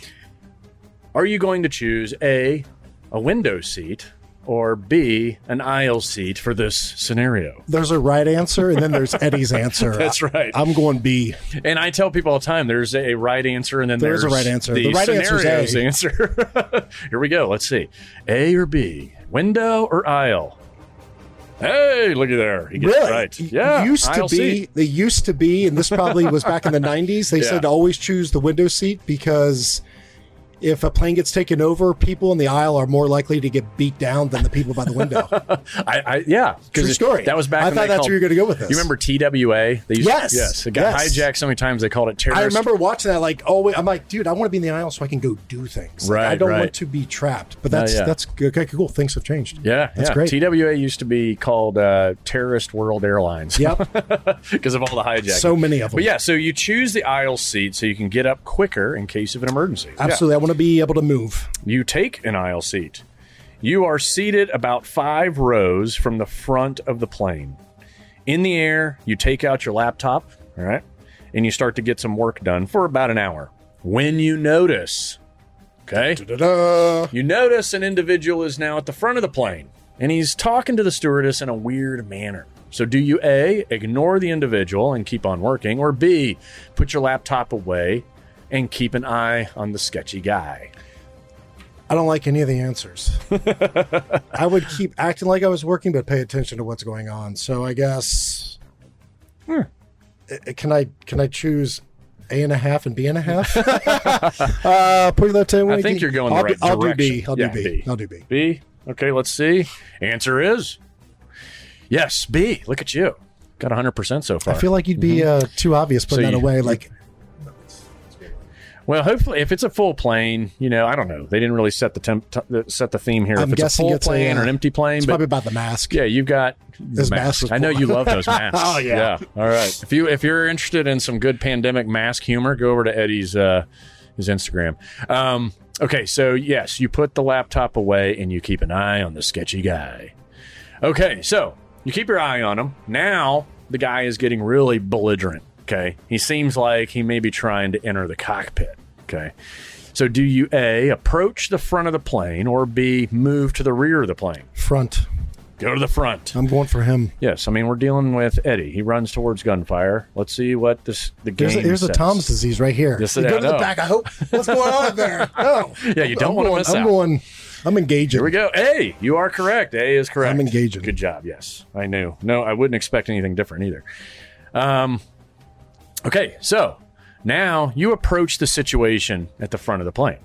are you going to choose A, a window seat, or B, an aisle seat for this scenario? There's a right answer, and then there's Eddie's answer. That's right. I'm going B. And I tell people all the time, there's a right answer, and then there's a right answer. The right answer is A. Answer. Here we go. Let's see. A or B, window or aisle? Hey, looky there. He gets it right. Yeah. They used to be, and this probably was back in the 90s, they said to always choose the window seat because if a plane gets taken over, people in the aisle are more likely to get beat down than the people by the window. True story. That was back. I thought that's where you're going to go with this. You remember TWA? They used yes. It got hijacked so many times they called it terrorist. I remember watching that. Like, I'm like, dude, I want to be in the aisle so I can go do things. Like, I don't want to be trapped. But that's okay. Cool. Things have changed. Yeah, that's great. TWA used to be called Terrorist World Airlines. Yep, because of all the hijacking. So many of them. But so you choose the aisle seat so you can get up quicker in case of an emergency. Absolutely, I want to be able to move. You take an aisle seat. You are seated about 5 rows from the front of the plane. In the air, you take out your laptop, all right, and you start to get some work done for about an hour. When you notice, you notice an individual is now at the front of the plane, and he's talking to the stewardess in a weird manner. So do you A, ignore the individual and keep on working, or B, put your laptop away and keep an eye on the sketchy guy? I don't like any of the answers. I would keep acting like I was working, but pay attention to what's going on. So I guess, can I choose A.5 and B.5? I think you're going the right direction. I'll do B. I'll do B. B. Okay, let's see. Answer is yes, B. Look at you. Got 100% so far. I feel like you'd be too obvious putting that away. Like, well, hopefully, if it's a full plane, I don't know. They didn't really set the theme here. I'm if it's a full plane or an empty plane, it's probably about the mask. Yeah, you've got this mask. I know you love those masks. Oh yeah. All right. If you're interested in some good pandemic mask humor, go over to Eddie's his Instagram. Okay, so yes, you put the laptop away and you keep an eye on the sketchy guy. Okay, so you keep your eye on him. Now the guy is getting really belligerent. Okay. He seems like he may be trying to enter the cockpit. Okay. So do you A, approach the front of the plane, or B, move to the rear of the plane? Front. Go to the front. I'm going for him. Yes, I mean, we're dealing with Eddie. He runs towards gunfire. Let's see what the game Here's a says. Tom's disease right here. Yes, You I go to the know. back. I hope. What's going on there? No. Yeah, you don't want to miss out. I'm engaging. Here we go. A, you are correct. A is correct. I'm engaging. Good job. Yes, I knew. No, I wouldn't expect anything different either. Okay, so now you approach the situation at the front of the plane.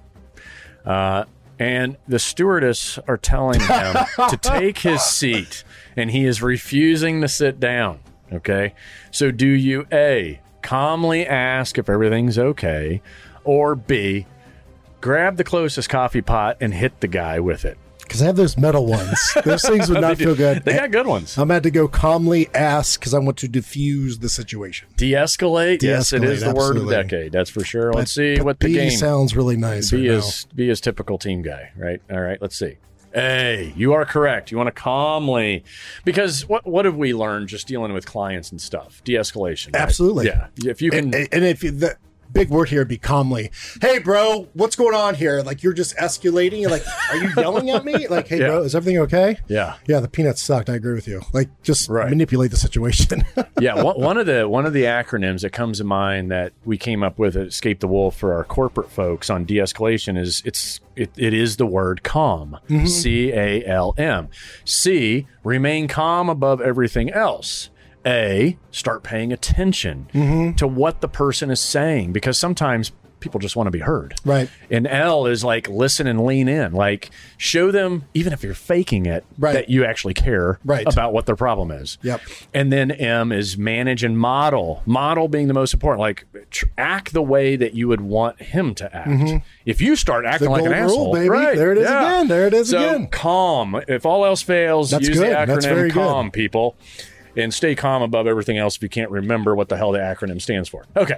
And the stewardess are telling him to take his seat, and he is refusing to sit down. Okay, so do you A, calmly ask if everything's okay, or B, grab the closest coffee pot and hit the guy with it? Because I have those metal ones. Those things would not feel good. They got good ones. I'm had to go calmly ask because I want to diffuse the situation. De-escalate? Yes, it is the word of the absolutely. decade. That's for sure. Let's see what the B game... sounds really nice. B right is typical team guy, right? All right, let's see. A, you are correct. You want to calmly... Because what have we learned just dealing with clients and stuff? De-escalation. Right? Absolutely. Yeah. If you can... And if you, the big word here would be calmly. Hey, bro, what's going on here? Like, you're just escalating. You're like, are you yelling at me? Like, hey, Yeah. bro, is everything okay? Yeah. Yeah, the peanuts sucked. I agree with you. Like, just Right. manipulate the situation. Yeah, one of the acronyms that comes to mind that we came up with at Escape the Wolf for our corporate folks on de-escalation is it is the word calm. C-A-L-M. C, remain calm above everything else. A, start paying attention to what the person is saying, because sometimes people just want to be heard. Right. And L is like listen and lean in. Like show them, even if you're faking it, Right. that you actually care Right. about what their problem is. Yep. And then M is manage and model. Model being the most important. Like act the way that you would want him to act. If you start acting The like an golden rule, asshole, baby. right? There it is again. There it is so, again. Calm. If all else fails, That's use good. the That's very acronym good. CALM, people. And stay calm above everything else if you can't remember what the hell the acronym stands for. Okay.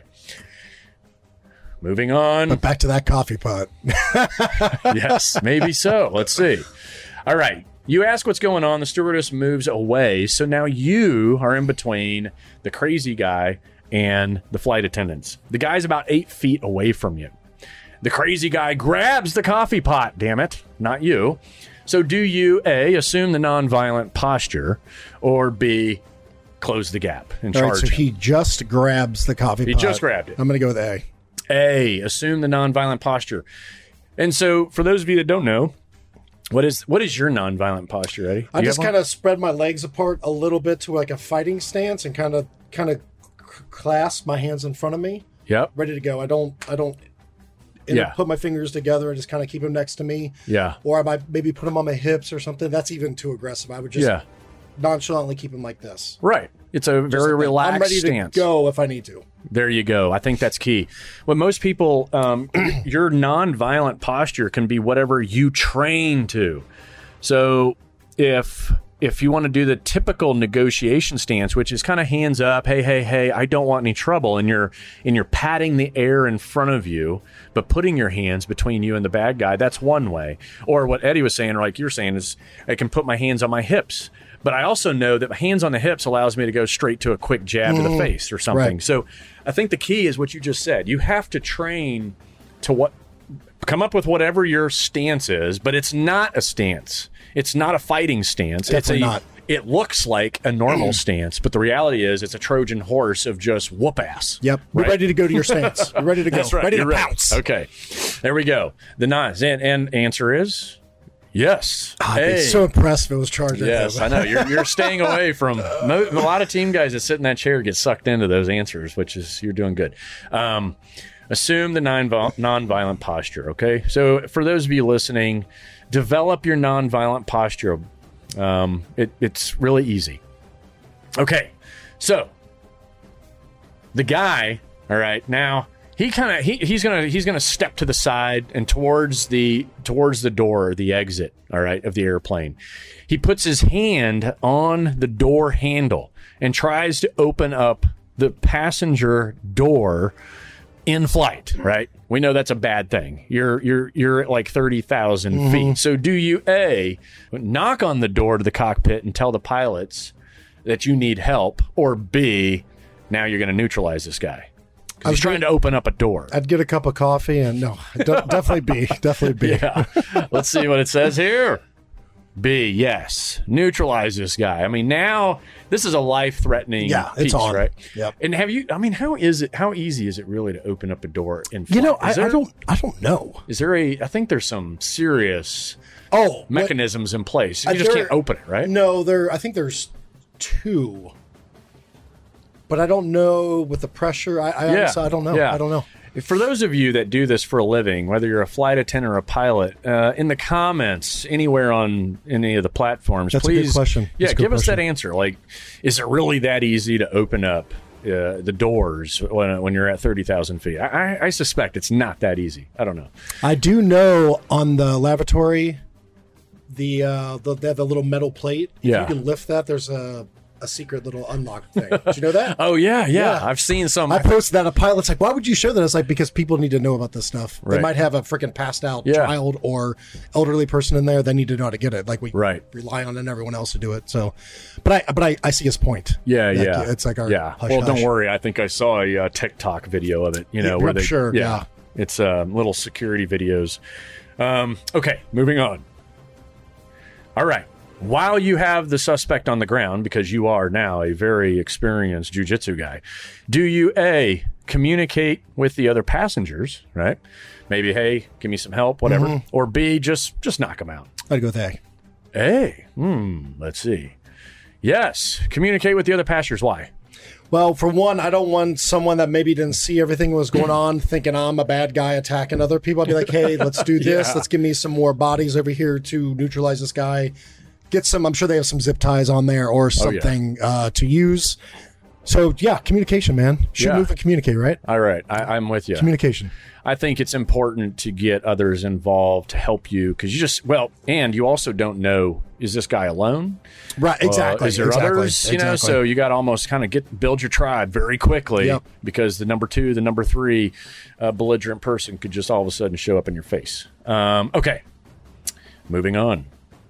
Moving on. But back to that coffee pot. Yes, maybe so. Let's see. All right. You ask what's going on. The stewardess moves away. So now you are in between the crazy guy and the flight attendants. The guy's about 8 feet away from you. The crazy guy grabs the coffee pot, damn it, not you. So do you, A, assume the nonviolent posture, or B, close the gap and All charge right, so him? he just grabs the coffee pot. He just grabbed it. I'm going to go with A. A, assume the nonviolent posture. And so for those of you that don't know, what is your nonviolent posture, Eddie? I just kind of spread my legs apart a little bit to like a fighting stance and kind of clasp my hands in front of me, Yep. ready to go. I don't Yeah. put my fingers together and just kind of keep them next to me. Yeah. Or I might maybe put them on my hips or something. That's even too aggressive. I would just Yeah. nonchalantly keep them like this. Right. It's a very relaxed I'm ready stance. to go if I need to. There you go. I think that's key. When most people, your nonviolent posture can be whatever you train to. So if you want to do the typical negotiation stance, which is kind of hands up, hey, I don't want any trouble, and you're patting the air in front of you, but putting your hands between you and the bad guy, that's one way. Or what Eddie was saying, or like you're saying, is I can put my hands on my hips. But I also know that hands on the hips allows me to go straight to a quick jab to the face or something. Right. So I think the key is what you just said. You have to train to come up with whatever your stance is, but it's not a stance. It's not a fighting stance. Definitely not. It looks like a normal stance, but the reality is it's a Trojan horse of just whoop ass. Yep. We're Right? ready to go to your stance. We're ready to go. That's right. Ready You're to right. pounce. Okay. There we go. The nines. And answer is yes. I'd be Hey. so impressed if it was charged. Yes, I know. You're staying away from a lot of team guys that sit in that chair get sucked into those answers, which is you're doing good. Assume the nonviolent posture. Okay, so for those of you listening, develop your nonviolent posture. It's really easy. Okay, so the guy. All right, now he's gonna step to the side and towards the door, the exit, all right, of the airplane. He puts his hand on the door handle and tries to open up the passenger door in flight, right? We know that's a bad thing. You're at like 30,000 feet. So do you A, knock on the door to the cockpit and tell the pilots that you need help, or B, now you're going to neutralize this guy? 'Cause he's trying to open up a door. I'd get a cup of coffee and no, definitely B. Definitely B. Yeah. Let's see what it says here. B, yes. Neutralize this guy. I mean, now this is a life-threatening piece, on. right? Yep. And how easy is it really to open up a door in flight? You know, I don't know. Is there I think there's some serious mechanisms in place. You just can't open it, right? No, I think there's 2. But I don't know with the pressure. Honestly, I don't know. Yeah. I don't know. For those of you that do this for a living, whether you're a flight attendant or a pilot, in the comments anywhere on any of the platforms, That's please, a good question. Yeah, give us that answer. Like, is it really that easy to open up the doors when you're at 30,000 feet? I suspect it's not that easy. I don't know. I do know on the lavatory, they have the little metal plate. If you can lift that, there's a secret little unlock thing. Did you know that? Oh, yeah. I've seen some. I posted that. A pilot's like, why would you show that? It's like, because people need to know about this stuff. Right. They might have a freaking passed out child or elderly person in there. They need to know how to get it. Like we rely on everyone else to do it. So, but I see his point. Yeah. It's like our hush, well, don't worry. I think I saw a TikTok video of it, where they, it's little security videos. Okay, moving on. All right. While you have the suspect on the ground, because you are now a very experienced jiu-jitsu guy, do you A, communicate with the other passengers, right? Maybe, hey, give me some help, whatever. Mm-hmm. Or B, just knock them out? I'd go with A. A. Let's see. Yes, communicate with the other passengers. Why? Well, for one, I don't want someone that maybe didn't see everything that was going on thinking I'm a bad guy attacking other people. I'd be like, hey, let's do this. Let's give me some more bodies over here to neutralize this guy. Get some, I'm sure they have some zip ties on there or something to use. So, communication, man. Shoot, move, and communicate, right? All right. I'm with you. Communication. I think it's important to get others involved to help you because and you also don't know, is this guy alone? Right, exactly. Is there others? So you got to almost kind of build your tribe very quickly because the number 2, the number 3 belligerent person could just all of a sudden show up in your face. Okay. Moving on.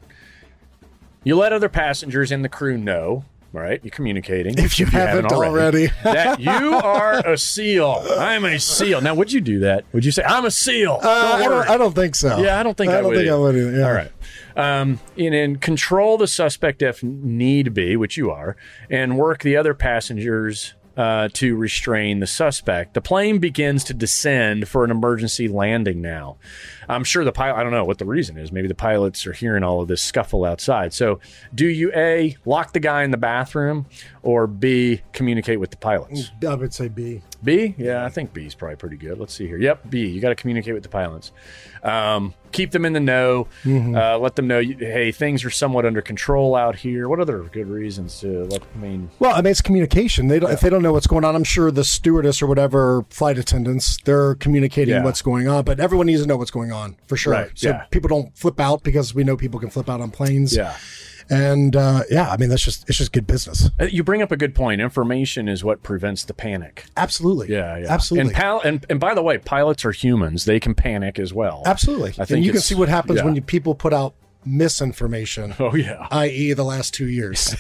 You let other passengers and the crew know, right? You're communicating. If you haven't already. That you are a SEAL. I'm a SEAL. Now, would you do that? Would you say, I'm a SEAL? I don't think so. Yeah, I don't think I would. I would either. Yeah. All right. And control the suspect if need be, which you are, and work the other passengers to restrain the suspect. The plane begins to descend for an emergency landing now. I'm sure the pilot, I don't know what the reason is. Maybe the pilots are hearing all of this scuffle outside. So do you A, lock the guy in the bathroom, or B, communicate with the pilots? I would say B. B? Yeah, I think B is probably pretty good. Let's see here. Yep, B. You got to communicate with the pilots. Keep them in the know. Mm-hmm. Let them know, hey, things are somewhat under control out here. What other good reasons to let? Well, it's communication. If they don't know what's going on, I'm sure the stewardess or whatever flight attendants, they're communicating what's going on. But everyone needs to know what's going on for sure. Right. So people don't flip out because we know people can flip out on planes. Yeah. And it's just good business. You bring up a good point. Information is what prevents the panic. Absolutely. Yeah. Absolutely. And by the way, pilots are humans. They can panic as well. Absolutely. I think and you can see what happens when people put out misinformation. Oh, yeah. I.e. the last 2 years.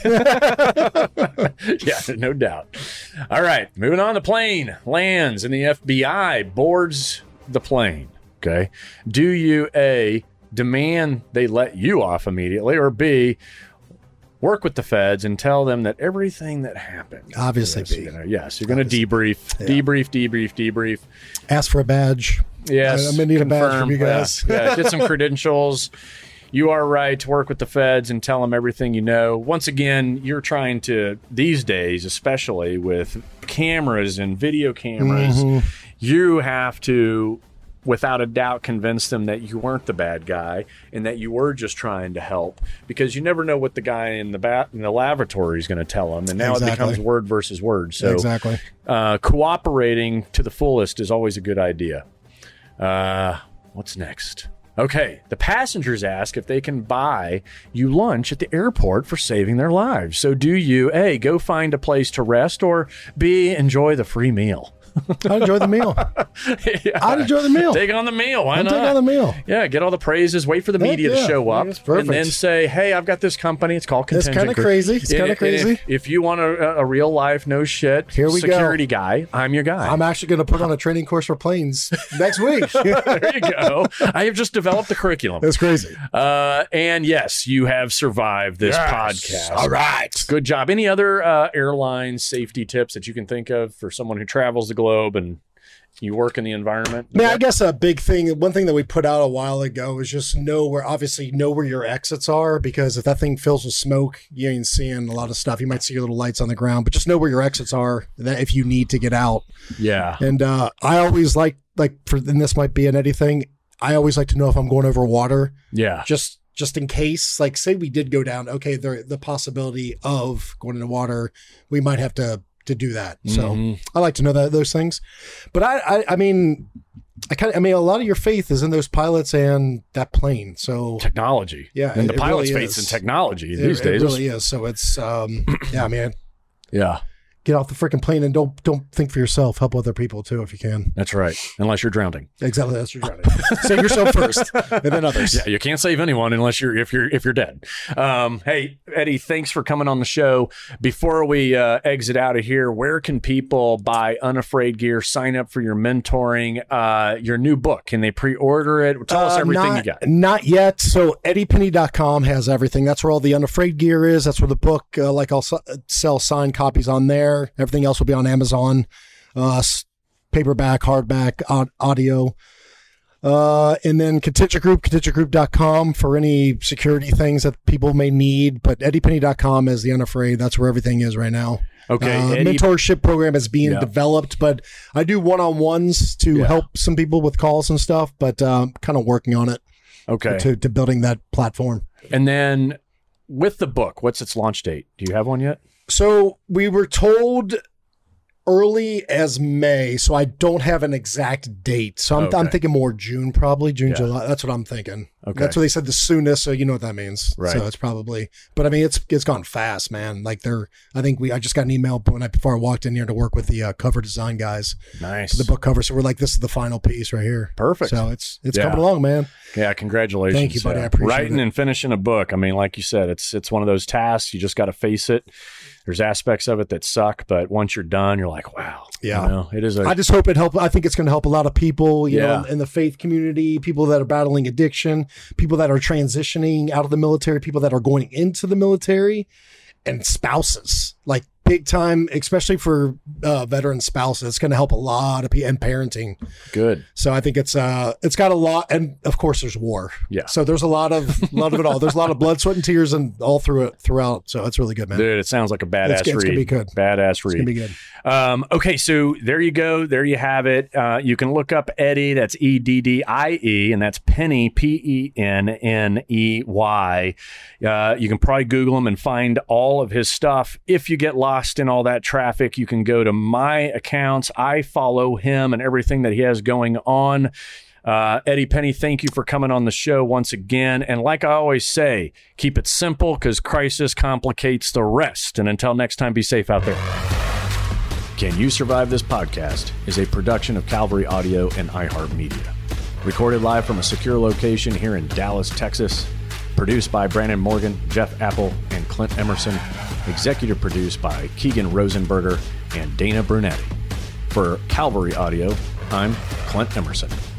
Yeah, no doubt. All right. Moving on. The plane lands and the FBI boards the plane. Okay. Do you A, demand they let you off immediately, or B, work with the feds and tell them that everything that happened. Obviously, B. You're going to debrief. Ask for a badge. Yes. I'm going to need a badge from you guys. Get some credentials. You are right to work with the feds and tell them everything you know. Once again, you're trying to, these days, especially with cameras and video cameras, you have to, without a doubt, convince them that you weren't the bad guy and that you were just trying to help, because you never know what the guy in the lavatory is going to tell them. And now it becomes word versus word. So cooperating to the fullest is always a good idea. What's next? Okay, the passengers ask if they can buy you lunch at the airport for saving their lives. So do you A, go find a place to rest, or B, enjoy the free meal? I'd enjoy the meal. Yeah. I'd enjoy the meal. Take on the meal. Why not? Take on the meal. Yeah, get all the praises. Wait for the media to show up, that's perfect. and then say, "Hey, I've got this company. It's called Contingent." It's kind of crazy. It's kind of crazy. If you want a real life, no shit, Here we security guy, I'm your guy. I'm actually going to put on a training course for planes next week. There you go. I have just developed the curriculum. That's crazy. And yes, you have survived this podcast. All right. Good job. Any other airline safety tips that you can think of for someone who travels the globe and you work in the environment? Man, I guess a big thing, one thing that we put out a while ago is just know where your exits are, because if that thing fills with smoke, you ain't seeing a lot of stuff. You might see your little lights on the ground, but just know where your exits are, that if you need to get out. Yeah. And I always and this might be an Eddie thing, I always like to know if I'm going over water. Yeah. Just in case, like say we did go down, okay, the possibility of going into water, we might have to do that. So I like to know those things. But I mean, a lot of your faith is in those pilots and that plane. So technology. Yeah. And the pilot's really faith in technology these days. It really is. So it's, yeah, man. Yeah. Get off the freaking plane and don't think for yourself. Help other people too if you can. That's right. Unless you're drowning. Exactly. That's your drowning. Save yourself first, and then others. Yeah, you can't save anyone unless if you're dead. Hey, Eddie, thanks for coming on the show. Before we exit out of here, where can people buy Unafraid gear? Sign up for your mentoring, your new book. Can they pre-order it? Tell us everything you got. Not yet. So EddiePenny.com has everything. That's where all the Unafraid gear is. That's where the book. I'll sell signed copies on there. Everything else will be on Amazon, paperback, hardback, audio. And then contingentgroup.com for any security things that people may need. But EddiePenny.com is the Unafraid. That's where everything is right now. Okay. Mentorship program is being developed, but I do one-on-ones to help some people with calls and stuff, but kind of working on it. Okay. To building that platform. And then with the book, what's its launch date? Do you have one yet? So we were told early as May, so I don't have an exact date. So I'm thinking more June, probably June, July. That's what I'm thinking. Okay. That's what they said, the soonest. So you know what that means. Right. So it's probably, but I mean, it's gone fast, man. Like I just got an email before I walked in here to work with the cover design guys. Nice. For the book cover. So we're like, this is the final piece right here. Perfect. So it's coming along, man. Yeah. Congratulations. Thank you, buddy. I appreciate it. Writing and finishing a book. I mean, like you said, it's one of those tasks. You just got to face it. There's aspects of it that suck, but once you're done, you're like, wow. Yeah. You know, it is. I just hope it helps. I think it's going to help a lot of people, you know, in the faith community, people that are battling addiction, people that are transitioning out of the military, people that are going into the military, and spouses. Like big time, especially for veteran spouses. It's going to help a lot of people, and parenting. Good. So I think it's got a lot, and of course there's war. Yeah. So there's a lot of it all. There's a lot of blood, sweat, and tears, and all throughout. So it's really good, man. Dude, it sounds like a badass read. It's gonna be good. Badass read. It's gonna be good. Okay, so there you go. There you have it. You can look up Eddie. That's EDDIE, and that's Penny, PENNEY. You can probably Google him and find all of his stuff. If you get lost in all that traffic, you can go to my accounts. I follow him and everything that he has going on. Eddie Penny, thank you for coming on the show once again. And like I always say, keep it simple because crisis complicates the rest. And until next time, be safe out there. Can You Survive This Podcast is a production of Calvary Audio and iHeartMedia. Recorded live from a secure location here in Dallas, Texas. Produced by Brandon Morgan, Jeff Apple, and Clint Emerson. Executive produced by Keegan Rosenberger and Dana Brunetti. For Calvary Audio, I'm Clint Emerson.